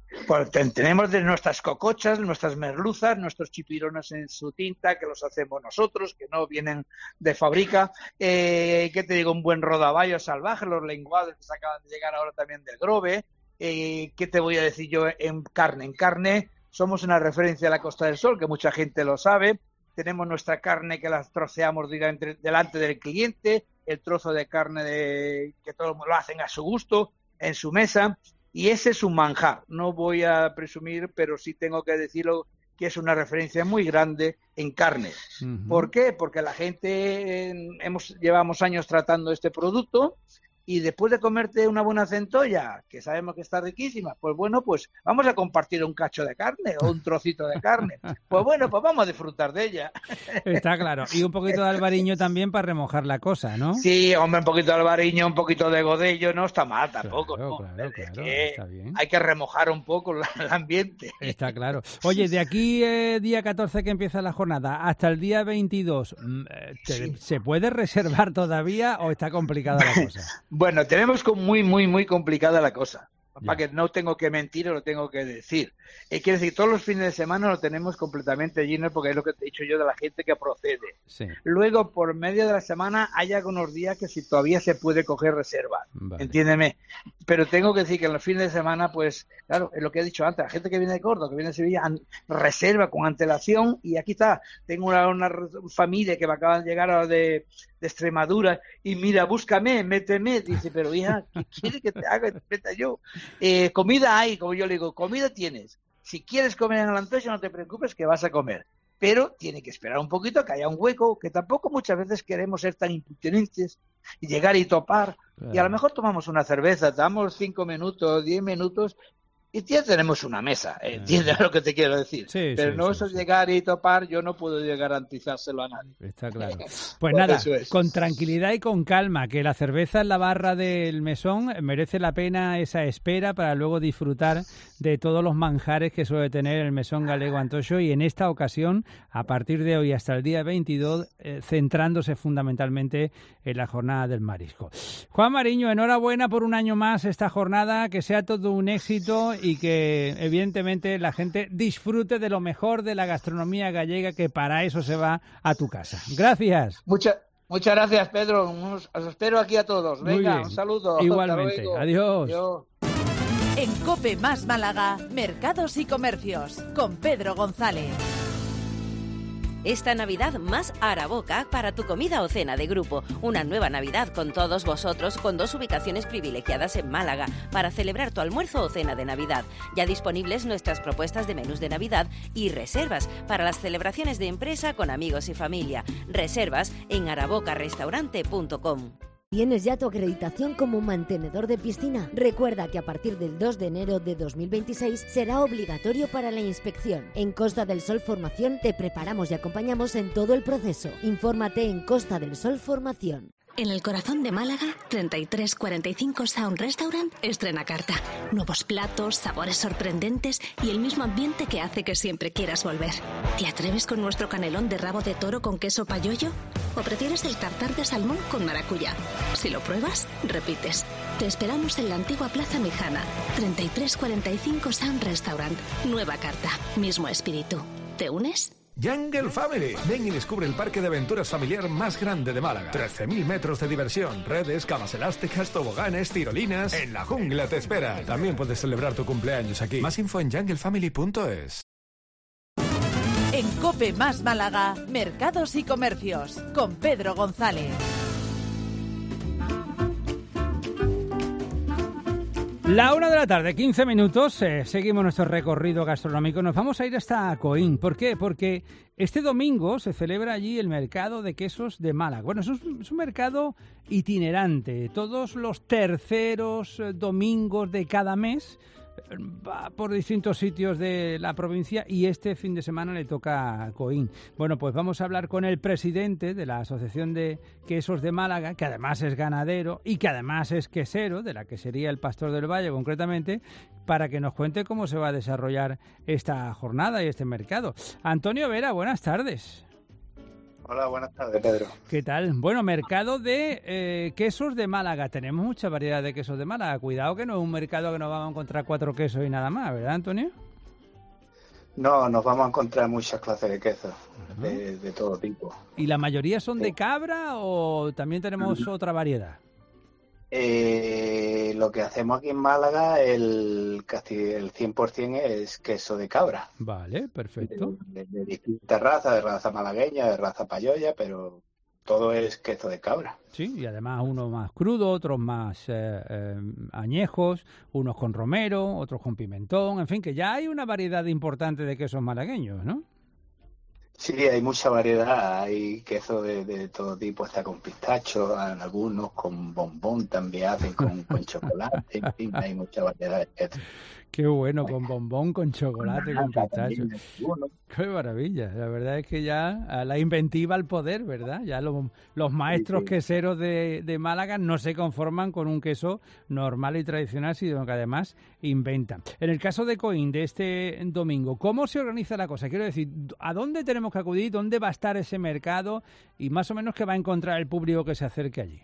[SPEAKER 22] Pues tenemos de nuestras cocochas, nuestras merluzas, nuestros chipirones en su tinta, que los hacemos nosotros, que no vienen de fábrica. Eh, ¿Qué te digo? Un buen rodaballo salvaje, los lenguados que se acaban de llegar ahora también del Grove. Eh, ¿Qué te voy a decir yo en carne? En carne somos una referencia a la Costa del Sol, que mucha gente lo sabe. Tenemos nuestra carne que la troceamos delante, delante del cliente, el trozo de carne de, que todos lo hacen a su gusto, en su mesa. Y ese es un manjar. No voy a presumir, pero sí tengo que decirlo, que es una referencia muy grande en carne. Uh-huh. ¿Por qué? Porque la gente, eh, hemos llevamos años tratando este producto, y después de comerte una buena centolla, que sabemos que está riquísima, pues bueno, pues vamos a compartir un cacho de carne o un trocito de carne. Pues bueno, pues vamos a disfrutar de ella.
[SPEAKER 3] Está claro. Y un poquito de albariño también para remojar la cosa, ¿no?
[SPEAKER 22] Sí, hombre, un poquito de albariño, un poquito de godello, no está mal tampoco.
[SPEAKER 3] Claro,
[SPEAKER 22] ¿no?
[SPEAKER 3] claro, claro,
[SPEAKER 22] que
[SPEAKER 3] está bien.
[SPEAKER 22] Hay que remojar un poco el ambiente.
[SPEAKER 3] Está claro. Oye, de aquí, eh, día catorce que empieza la jornada, hasta el día veintidós, ¿te, sí. ¿se puede reservar todavía o está complicada la cosa?
[SPEAKER 22] Bueno, tenemos muy, muy, muy complicada la cosa. Para que no tengo que mentir o lo tengo que decir. Eh, quiere decir, todos los fines de semana lo tenemos completamente lleno, porque es lo que te he dicho yo de la gente que procede.
[SPEAKER 3] Sí.
[SPEAKER 22] Luego, por medio de la semana, hay algunos días que si todavía se puede coger reserva. Vale. Entiéndeme. Pero tengo que decir que en los fines de semana, pues, claro, es lo que he dicho antes, la gente que viene de Córdoba, que viene de Sevilla, reserva con antelación, y aquí está. Tengo una, una familia que me acaban de llegar ahora de, de Extremadura, y mira, búscame, méteme. Dice, pero hija, ¿qué quiere que te haga? Meta yo. Eh, comida hay, como yo le digo, comida tienes. Si quieres comer en el Antocho, no te preocupes que vas a comer. Pero tiene que esperar un poquito, que haya un hueco, que tampoco muchas veces queremos ser tan imprudentes y llegar y topar. Claro. Y a lo mejor tomamos una cerveza, damos cinco minutos, diez minutos, y ya tenemos una mesa. ¿Entiendes lo que te quiero decir?
[SPEAKER 3] Sí,
[SPEAKER 22] Pero
[SPEAKER 3] sí,
[SPEAKER 22] no
[SPEAKER 3] sí,
[SPEAKER 22] eso
[SPEAKER 3] sí.
[SPEAKER 22] llegar y topar, yo no puedo garantizárselo a nadie.
[SPEAKER 3] Está claro. Pues nada,
[SPEAKER 22] es.
[SPEAKER 3] con tranquilidad y con calma, que la cerveza en la barra del mesón merece la pena esa espera para luego disfrutar de todos los manjares que suele tener el mesón Galego Antocho, y en esta ocasión, a partir de hoy hasta el día veintidós, eh, centrándose fundamentalmente en la jornada del marisco. Juan Mariño, enhorabuena por un año más esta jornada, que sea todo un éxito y que evidentemente la gente disfrute de lo mejor de la gastronomía gallega, que para eso se va a tu casa. Gracias.
[SPEAKER 22] Muchas muchas gracias, Pedro. Os espero aquí a todos. Venga, un saludo.
[SPEAKER 3] Igualmente. Adiós.
[SPEAKER 22] Adiós.
[SPEAKER 12] En COPE más Málaga, Mercados y Comercios, con Pedro González.
[SPEAKER 16] Esta Navidad más Araboca para tu comida o cena de grupo. Una nueva Navidad con todos vosotros, con dos ubicaciones privilegiadas en Málaga para celebrar tu almuerzo o cena de Navidad. Ya disponibles nuestras propuestas de menús de Navidad y reservas para las celebraciones de empresa con amigos y familia. Reservas en araboca restaurante punto com.
[SPEAKER 5] ¿Tienes ya tu acreditación como mantenedor de piscina? Recuerda que a partir del dos de enero de dos mil veintiséis será obligatorio para la inspección. En Costa del Sol Formación te preparamos y acompañamos en todo el proceso. Infórmate en Costa del Sol Formación.
[SPEAKER 6] En el corazón de Málaga, treinta y tres cuarenta y cinco Sound Restaurant estrena carta. Nuevos platos, sabores sorprendentes y el mismo ambiente que hace que siempre quieras volver. ¿Te atreves con nuestro canelón de rabo de toro con queso payollo? ¿O prefieres el tartar de salmón con maracuyá? Si lo pruebas, repites. Te esperamos en la antigua Plaza Mijana. treinta y tres cuarenta y cinco Sound Restaurant. Nueva carta, mismo espíritu. ¿Te unes?
[SPEAKER 23] Jungle Family. Ven y descubre el parque de aventuras familiar más grande de Málaga. trece mil metros de diversión, redes, camas elásticas, toboganes, tirolinas. En la jungla te espera. También puedes celebrar tu cumpleaños aquí. Más info en jungle family punto es.
[SPEAKER 12] En COPE más Málaga, Mercados y Comercios, con Pedro González.
[SPEAKER 3] La una de la tarde, quince minutos, eh, seguimos nuestro recorrido gastronómico. Nos vamos a ir hasta Coín. ¿Por qué? Porque este domingo se celebra allí el mercado de quesos de Málaga. Bueno, es un, es un mercado itinerante. Todos los terceros domingos de cada mes va por distintos sitios de la provincia, y este fin de semana le toca a Coín. Bueno, pues vamos a hablar con el presidente de la Asociación de Quesos de Málaga, que además es ganadero y que además es quesero, de la quesería El Pastor del Valle concretamente, para que nos cuente cómo se va a desarrollar esta jornada y este mercado. Antonio Vera, buenas tardes.
[SPEAKER 2] Hola, buenas tardes, Pedro.
[SPEAKER 3] ¿Qué tal? Bueno, mercado de eh, quesos de Málaga. Tenemos mucha variedad de quesos de Málaga. Cuidado que no es un mercado que nos vamos a encontrar cuatro quesos y nada más, ¿verdad, Antonio?
[SPEAKER 2] No, nos vamos a encontrar muchas clases de quesos, uh-huh. de, de todo tipo.
[SPEAKER 3] ¿Y la mayoría son
[SPEAKER 2] sí.
[SPEAKER 3] de cabra o también tenemos uh-huh. otra variedad?
[SPEAKER 2] Eh, lo que hacemos aquí en Málaga, el casi el cien por ciento es queso de cabra.
[SPEAKER 3] Vale, perfecto.
[SPEAKER 2] De, de, de distintas razas, de raza malagueña, de raza payoya, pero todo es queso de cabra.
[SPEAKER 3] Sí, y además unos más crudos, otros más eh, eh, añejos, unos con romero, otros con pimentón, en fin, que ya hay una variedad importante de quesos malagueños, ¿no?
[SPEAKER 2] Sí, hay mucha variedad, hay queso de, de todo tipo, está con pistacho, algunos con bombón también hacen, con, con chocolate, en fin, hay mucha variedad de queso.
[SPEAKER 3] Qué bueno, con bombón, con chocolate, con pistacho. Qué maravilla, la verdad es que ya la inventiva al poder, ¿verdad? Ya los, los maestros sí, sí. queseros de, de Málaga no se conforman con un queso normal y tradicional, sino que además inventan. En el caso de Coín, de este domingo, ¿cómo se organiza la cosa? Quiero decir, ¿a dónde tenemos que acudir? ¿Dónde va a estar ese mercado? Y más o menos, ¿qué va a encontrar el público que se acerque allí?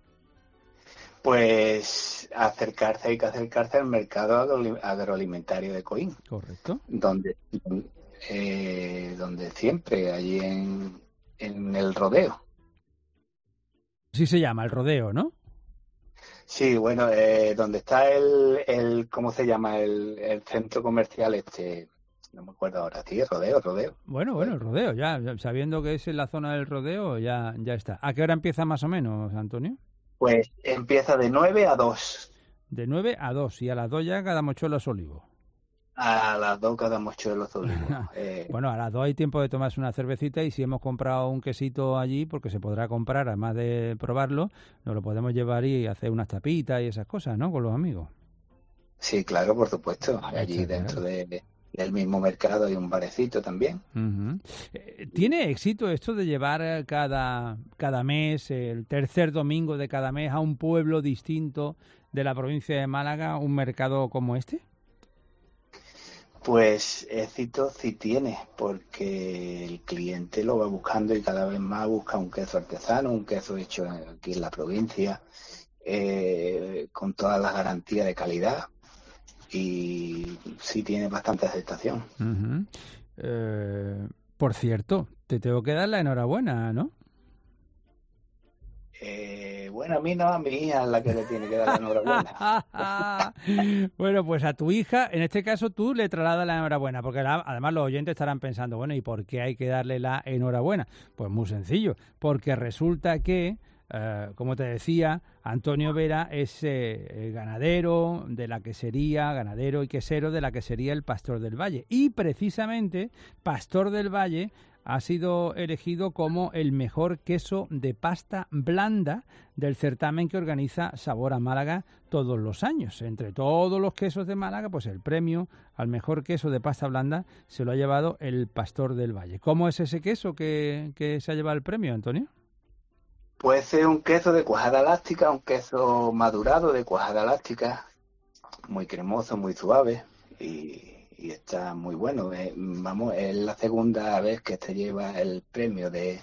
[SPEAKER 2] Pues acercarse, hay que acercarse al mercado agroalimentario de Coín.
[SPEAKER 3] Correcto.
[SPEAKER 2] Donde, eh, donde siempre, allí en, en el rodeo.
[SPEAKER 3] Sí se llama, el rodeo, ¿no?
[SPEAKER 2] Sí, bueno, eh, donde está el, el, ¿cómo se llama? El, el centro comercial este, no me acuerdo ahora, sí, rodeo, rodeo.
[SPEAKER 3] Bueno, bueno, el rodeo, ya, sabiendo que es en la zona del rodeo, ya, ya está. ¿A qué hora empieza más o menos, Antonio?
[SPEAKER 2] Pues empieza de nueve a dos.
[SPEAKER 3] De nueve a dos, y a las dos ya cada mochuelo es olivo.
[SPEAKER 2] A las dos cada mochuelo es olivo. eh...
[SPEAKER 3] Bueno, a las dos hay tiempo de tomarse una cervecita, y si hemos comprado un quesito allí, porque se podrá comprar, además de probarlo, nos lo podemos llevar y hacer unas tapitas y esas cosas, ¿no? Con los amigos.
[SPEAKER 2] Sí, claro, por supuesto. Allí dentro de... del mismo mercado hay un barecito también.
[SPEAKER 3] Uh-huh. ¿Tiene éxito esto de llevar cada, cada mes, el tercer domingo de cada mes, a un pueblo distinto de la provincia de Málaga, un mercado como este?
[SPEAKER 2] Pues éxito sí tiene, porque el cliente lo va buscando y cada vez más busca un queso artesano, un queso hecho aquí en la provincia, eh, con todas las garantías de calidad. Y sí tiene bastante aceptación.
[SPEAKER 3] Uh-huh. Eh, por cierto, te tengo que dar la enhorabuena, ¿no?
[SPEAKER 2] Eh, bueno, a mí no, a mi hija es la que le tiene que dar la enhorabuena.
[SPEAKER 3] Bueno, pues a tu hija, en este caso tú le trasladas la enhorabuena, porque la, además los oyentes estarán pensando, bueno, ¿y por qué hay que darle la enhorabuena? Pues muy sencillo, porque resulta que Uh, como te decía, Antonio Vera es eh, ganadero de la quesería, ganadero y quesero de la quesería El Pastor del Valle. Y precisamente Pastor del Valle ha sido elegido como el mejor queso de pasta blanda del certamen que organiza Sabor a Málaga todos los años. Entre todos los quesos de Málaga, pues el premio al mejor queso de pasta blanda se lo ha llevado el Pastor del Valle. ¿Cómo es ese queso que, que se ha llevado el premio, Antonio?
[SPEAKER 2] Puede ser un queso de cuajada elástica, un queso madurado de cuajada elástica, muy cremoso, muy suave y, y está muy bueno. Eh, vamos, es la segunda vez que se lleva el premio de,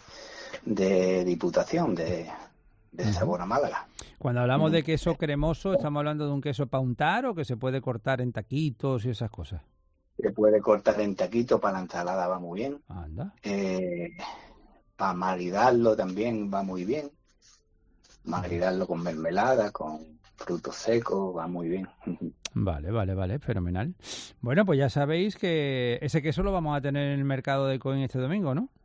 [SPEAKER 2] de Diputación de, de uh-huh. Sabor a Málaga.
[SPEAKER 3] Cuando hablamos uh-huh. de queso cremoso, ¿estamos hablando de un queso para untar o que se puede cortar en taquitos y esas cosas?
[SPEAKER 2] Se puede cortar en taquitos, para la ensalada va muy bien.
[SPEAKER 3] Anda.
[SPEAKER 2] Eh, Para maridarlo también va muy bien. Maridarlo con mermelada, con frutos secos, va muy bien.
[SPEAKER 3] Vale, vale, vale, fenomenal. Bueno, pues ya sabéis que ese queso lo vamos a tener en el mercado de Coín este domingo, ¿no?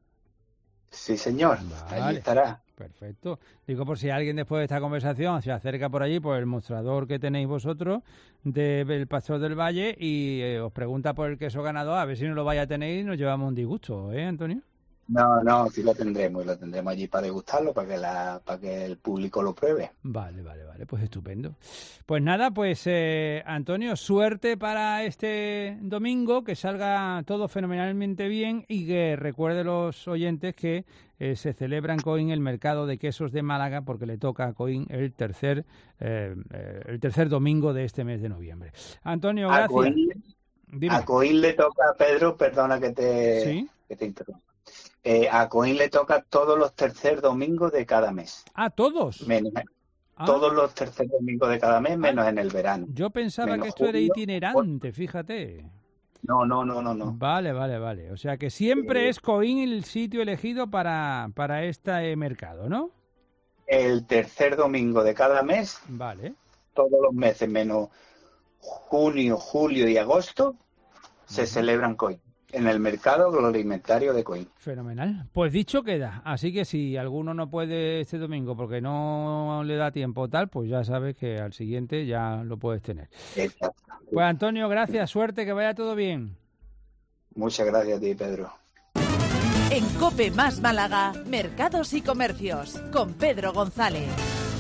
[SPEAKER 2] Sí, señor. Vale. Allí estará.
[SPEAKER 3] Perfecto. Digo, por si alguien después de esta conversación se acerca por allí, por el mostrador que tenéis vosotros del Pastor del Valle, y eh, os pregunta por el queso ganador, a ver si no lo vaya a tener y nos llevamos un disgusto, ¿eh, Antonio?
[SPEAKER 2] No, no, sí lo tendremos, lo tendremos allí para degustarlo, para que la, para que el público lo pruebe.
[SPEAKER 3] Vale, vale, vale, pues estupendo. Pues nada, pues eh, Antonio, suerte para este domingo, que salga todo fenomenalmente bien y que recuerde los oyentes que eh, se celebra en Coín el mercado de quesos de Málaga, porque le toca a Coín el tercer, eh, eh, el tercer domingo de este mes de noviembre. Antonio, gracias. A
[SPEAKER 2] Coín, a Coín le toca, Pedro, perdona que te,
[SPEAKER 3] ¿Sí?
[SPEAKER 2] que te interrumpa. Eh, a Coín le toca todos los tercer domingos de cada mes.
[SPEAKER 3] ¿Ah, todos?
[SPEAKER 2] Menos,
[SPEAKER 3] Ah.
[SPEAKER 2] Todos los tercer domingos de cada mes, menos en el verano.
[SPEAKER 3] Yo pensaba
[SPEAKER 2] Menos
[SPEAKER 3] que esto era
[SPEAKER 2] julio,
[SPEAKER 3] itinerante, fíjate.
[SPEAKER 2] No, no, no, no, no.
[SPEAKER 3] Vale, vale, vale. O sea que siempre
[SPEAKER 2] Sí.
[SPEAKER 3] es Coín el sitio elegido para, para este mercado, ¿no?
[SPEAKER 2] El tercer domingo de cada mes,
[SPEAKER 3] Vale.
[SPEAKER 2] todos los meses, menos junio, julio y agosto, se celebran Coín. En el mercado agroalimentario de Coín.
[SPEAKER 3] Fenomenal. Pues dicho queda. Así que si alguno no puede este domingo porque no le da tiempo o tal, pues ya sabes que al siguiente ya lo puedes tener.
[SPEAKER 2] Exacto.
[SPEAKER 3] Pues Antonio, gracias. Suerte, que vaya todo bien.
[SPEAKER 2] Muchas gracias a ti, Pedro.
[SPEAKER 12] En COPE más Málaga, Mercados y Comercios, con Pedro González.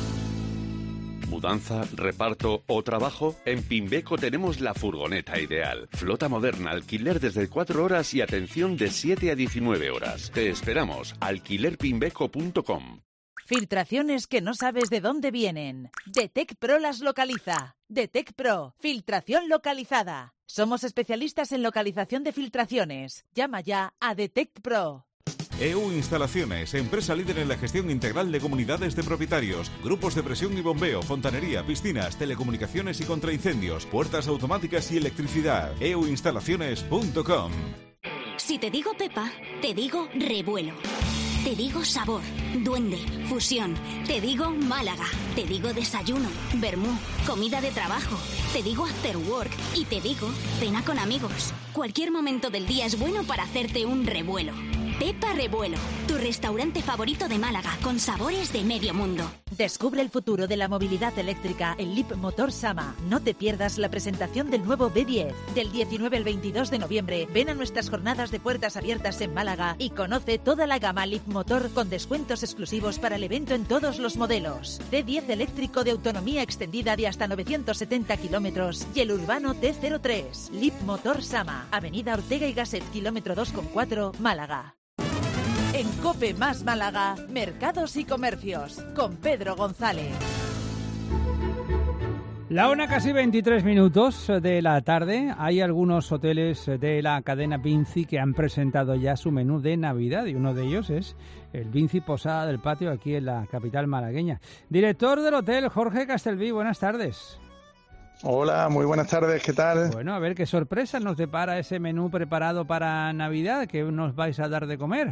[SPEAKER 4] Mudanza, reparto o trabajo, en Pimbeco tenemos la furgoneta ideal. Flota moderna, alquiler desde cuatro horas y atención de siete a diecinueve horas. Te esperamos, alquiler pimbeco punto com.
[SPEAKER 12] Filtraciones que no sabes de dónde vienen. Detec Pro las localiza. Detec Pro, filtración localizada. Somos especialistas en localización de filtraciones. Llama ya a Detect Pro.
[SPEAKER 8] E U Instalaciones, empresa líder en la gestión integral de comunidades de propietarios, grupos de presión y bombeo, fontanería, piscinas, telecomunicaciones y contraincendios, puertas automáticas y electricidad. e u instalaciones punto com.
[SPEAKER 9] Si te digo Pepa, te digo revuelo. Te digo sabor, duende, fusión. Te digo Málaga. Te digo desayuno, vermú, comida de trabajo. Te digo after work y te digo cena con amigos. Cualquier momento del día es bueno para hacerte un revuelo. Pepa Revuelo, tu restaurante favorito de Málaga, con sabores de medio mundo.
[SPEAKER 12] Descubre el futuro de la movilidad eléctrica en Leap Motor Sama. No te pierdas la presentación del nuevo B diez. Del diecinueve al veintidós de noviembre, ven a nuestras jornadas de puertas abiertas en Málaga y conoce toda la gama Leap Motor con descuentos exclusivos para el evento en todos los modelos. C diez eléctrico de autonomía extendida de hasta novecientos setenta kilómetros y el urbano T cero tres. Leap Motor Sama, Avenida Ortega y Gasset, kilómetro dos coma cuatro, Málaga. En COPE más Málaga, Mercados y Comercios, con Pedro González.
[SPEAKER 3] La una casi veintitrés minutos de la tarde. Hay algunos hoteles de la cadena Vinci que han presentado ya su menú de Navidad y uno de ellos es el Vinci Posada del Patio aquí en la capital malagueña. Director del hotel, Jorge Castelví, buenas tardes.
[SPEAKER 24] Hola, muy buenas tardes, ¿qué tal?
[SPEAKER 3] Bueno, a ver qué sorpresa nos depara ese menú preparado para Navidad que nos vais a dar de comer.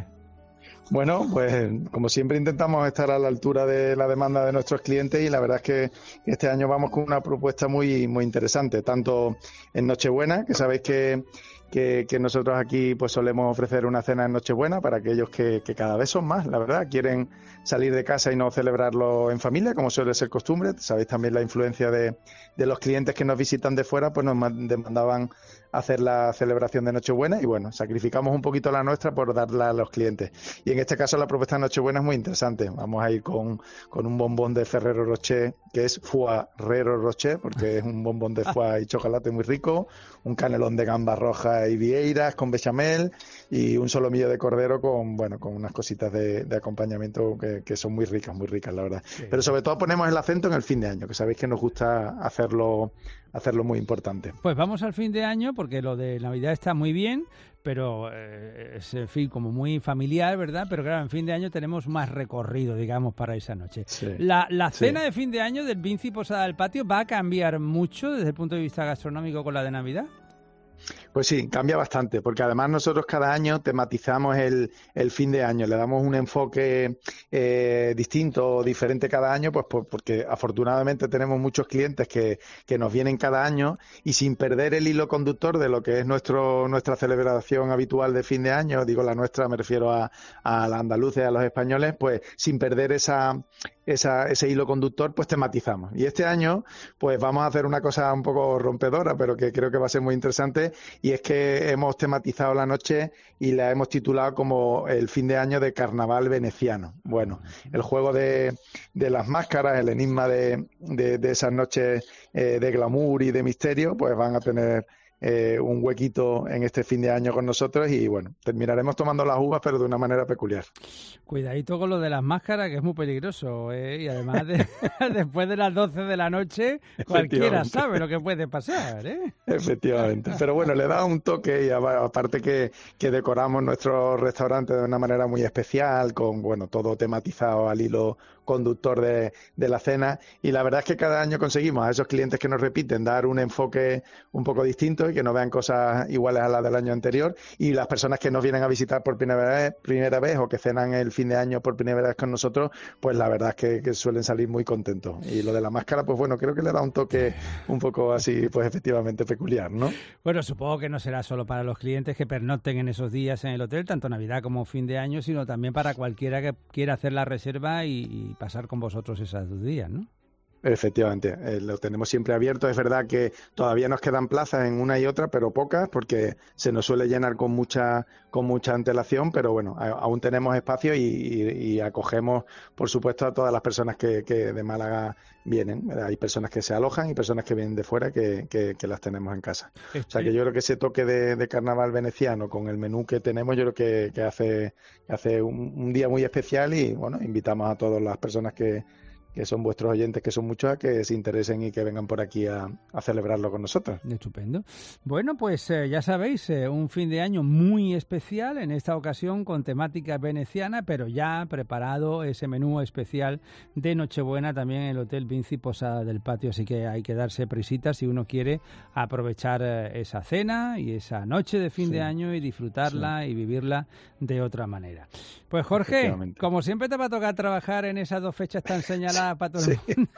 [SPEAKER 24] Bueno, pues como siempre intentamos estar a la altura de la demanda de nuestros clientes y la verdad es que este año vamos con una propuesta muy muy interesante, tanto en Nochebuena, que sabéis que, que, que nosotros aquí pues solemos ofrecer una cena en Nochebuena para aquellos que, que cada vez son más, la verdad, quieren salir de casa y no celebrarlo en familia, como suele ser costumbre. Sabéis también la influencia de, de los clientes que nos visitan de fuera, pues nos demandaban hacer la celebración de Nochebuena y bueno, sacrificamos un poquito la nuestra por darla a los clientes. Y en este caso la propuesta de Nochebuena es muy interesante. Vamos a ir con, con un bombón de Ferrero Rocher, que es Foirero Rocher, porque es un bombón de foie y chocolate muy rico, un canelón de gambas rojas y vieiras con bechamel y un solomillo de cordero con, bueno, con unas cositas de, de acompañamiento que, que son muy ricas, muy ricas, la verdad. Sí. Pero sobre todo ponemos el acento en el fin de año, que sabéis que nos gusta hacerlo hacerlo muy importante.
[SPEAKER 3] Pues vamos al fin de año, porque lo de Navidad está muy bien, pero eh, es, en fin, como muy familiar, ¿verdad? Pero claro, en fin de año tenemos más recorrido, digamos, para esa noche. Sí. La, la cena sí. de fin de año del Vinci Posada del Patio va a cambiar mucho desde el punto de vista gastronómico con la de Navidad.
[SPEAKER 24] Pues sí, cambia bastante, porque además nosotros cada año tematizamos el, el fin de año, le damos un enfoque eh, distinto o diferente cada año, pues por, porque afortunadamente tenemos muchos clientes que, que nos vienen cada año y sin perder el hilo conductor de lo que es nuestro nuestra celebración habitual de fin de año, digo la nuestra, me refiero a, a la andaluza y a los españoles, pues sin perder esa... Esa, ese hilo conductor, pues tematizamos. Y este año, pues vamos a hacer una cosa un poco rompedora, pero que creo que va a ser muy interesante, y es que hemos tematizado la noche y la hemos titulado como el fin de año de carnaval veneciano. Bueno, el juego de, de las máscaras, el enigma de, de, de esas noches eh, de glamour y de misterio, pues van a tener eh, un huequito en este fin de año con nosotros y bueno, terminaremos tomando las uvas pero de una manera peculiar.
[SPEAKER 3] Cuidadito con lo de las máscaras, que es muy peligroso, ¿eh? Y además de, después de las doce de la noche cualquiera sabe lo que puede pasar, ¿eh?
[SPEAKER 24] Efectivamente, pero bueno, le da un toque y aparte que, que decoramos nuestro restaurante de una manera muy especial, con bueno, todo tematizado al hilo conductor de, de la cena, y la verdad es que cada año conseguimos a esos clientes que nos repiten dar un enfoque un poco distinto y que no vean cosas iguales a las del año anterior, y las personas que nos vienen a visitar por primera vez, primera vez o que cenan el fin de año por primera vez con nosotros, pues la verdad es que, que suelen salir muy contentos. Y lo de la máscara, pues bueno, creo que le da un toque un poco así, pues efectivamente peculiar, ¿no?
[SPEAKER 3] Bueno, supongo que no será solo para los clientes que pernocten en esos días en el hotel, tanto Navidad como fin de año, sino también para cualquiera que quiera hacer la reserva y, y pasar con vosotros esos dos días, ¿no?
[SPEAKER 24] Efectivamente, eh, lo tenemos siempre abierto. Es verdad que todavía nos quedan plazas en una y otra, pero pocas, porque se nos suele llenar con mucha con mucha antelación, pero bueno, a, aún tenemos espacio y, y, y acogemos, por supuesto, a todas las personas que, que de Málaga vienen. Hay personas que se alojan y personas que vienen de fuera que, que, que las tenemos en casa. Estoy... O sea que yo creo que ese toque de, de carnaval veneciano con el menú que tenemos, yo creo que, que hace, hace un, un día muy especial y bueno, invitamos a todas las personas que que son vuestros oyentes, que son muchos, a que se interesen y que vengan por aquí a, a celebrarlo con nosotros.
[SPEAKER 3] Estupendo. Bueno, pues eh, ya sabéis, eh, un fin de año muy especial, en esta ocasión con temática veneciana, pero ya preparado ese menú especial de Nochebuena también en el Hotel Vinci Posada del Patio, así que hay que darse prisita si uno quiere aprovechar eh, esa cena y esa noche de fin sí. de año y disfrutarla sí. y vivirla de otra manera. Pues Jorge, como siempre te va a tocar trabajar en esas dos fechas tan señaladas para todo el mundo.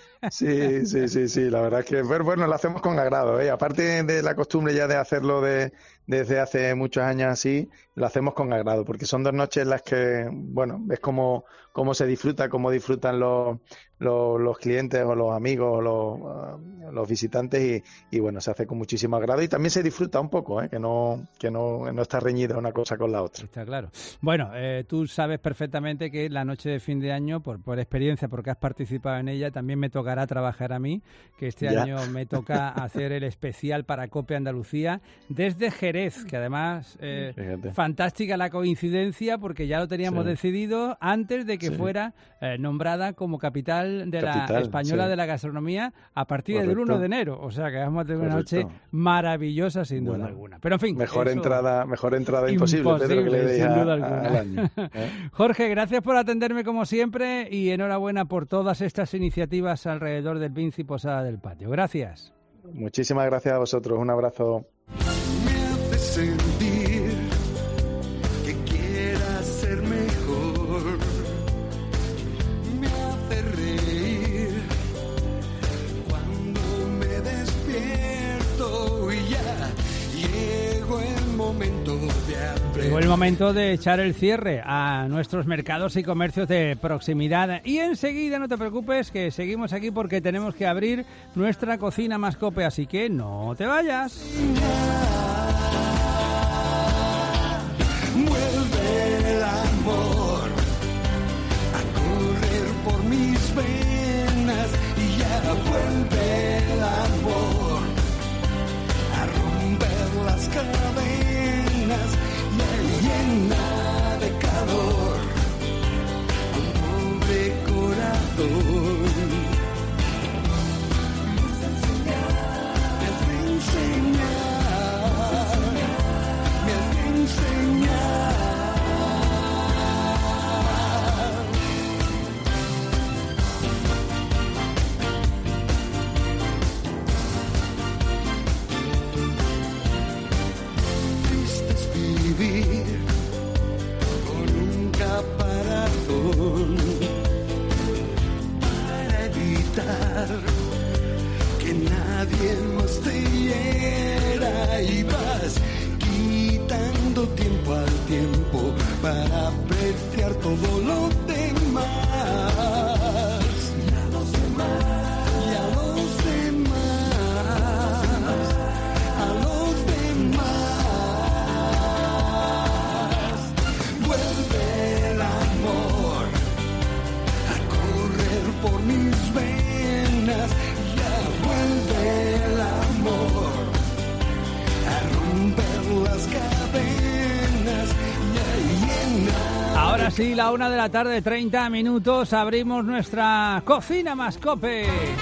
[SPEAKER 24] Sí, sí, sí, sí, la verdad es que bueno, lo hacemos con agrado, ¿eh? Aparte de la costumbre ya de hacerlo de, desde hace muchos años así, lo hacemos con agrado, porque son dos noches en las que, bueno, es como, como se disfruta, como disfrutan los, los, los clientes o los amigos o los, uh, los visitantes y, y bueno, se hace con muchísimo agrado y también se disfruta un poco, ¿eh? que no que no, no está reñida una cosa con la otra.
[SPEAKER 3] Está claro. Bueno, eh, tú sabes perfectamente que la noche de fin de año, por, por experiencia, porque has participado en ella, también me tocará trabajar a mí, que este ya. año me toca hacer el especial para COPE Andalucía desde Jerez, que además eh, fantástica la coincidencia porque ya lo teníamos sí. decidido antes de que sí. fuera eh, nombrada como capital de capital, la española sí. de la gastronomía a partir Correcto. del uno de enero, o sea que vamos a tener una noche maravillosa sin duda bueno, alguna. Pero en fin,
[SPEAKER 24] mejor
[SPEAKER 3] eso...
[SPEAKER 24] entrada, mejor entrada imposible,
[SPEAKER 3] imposible
[SPEAKER 24] Pedro, que le
[SPEAKER 3] sin
[SPEAKER 24] a,
[SPEAKER 3] duda alguna.
[SPEAKER 24] al año, ¿eh?
[SPEAKER 3] Jorge, gracias por atenderme como siempre y enhorabuena por todas estas iniciativas alrededor del Vinci Posada del Patio. Gracias.
[SPEAKER 24] Muchísimas gracias a vosotros. Un abrazo.
[SPEAKER 1] Me hace sentir que quiera ser mejor. Me hace reír cuando me despierto y ya llegó el momento de aprender.
[SPEAKER 3] Llegó el momento de echar el cierre a nuestros mercados y comercios de proximidad. Y enseguida, no te preocupes, que seguimos aquí porque tenemos que abrir nuestra cocina más COPE, así que no te vayas.
[SPEAKER 1] Vuelve el amor a correr por mis venas y ya vuelve el amor a romper las cadenas y llena de calor un pobre corazón. Me has de enseñar, me has de enseñar. Triste es vivir con un caparazón para evitar que nadie más te hiera y vas quitando tiempo al tiempo para apreciar todo lo demás. Y a los demás, y a los demás, a los demás. Vuelve el amor a correr por mis venas. Ya vuelve el amor
[SPEAKER 3] Ahora sí, la una de la tarde, treinta minutos, abrimos nuestra Cocina Más Cope.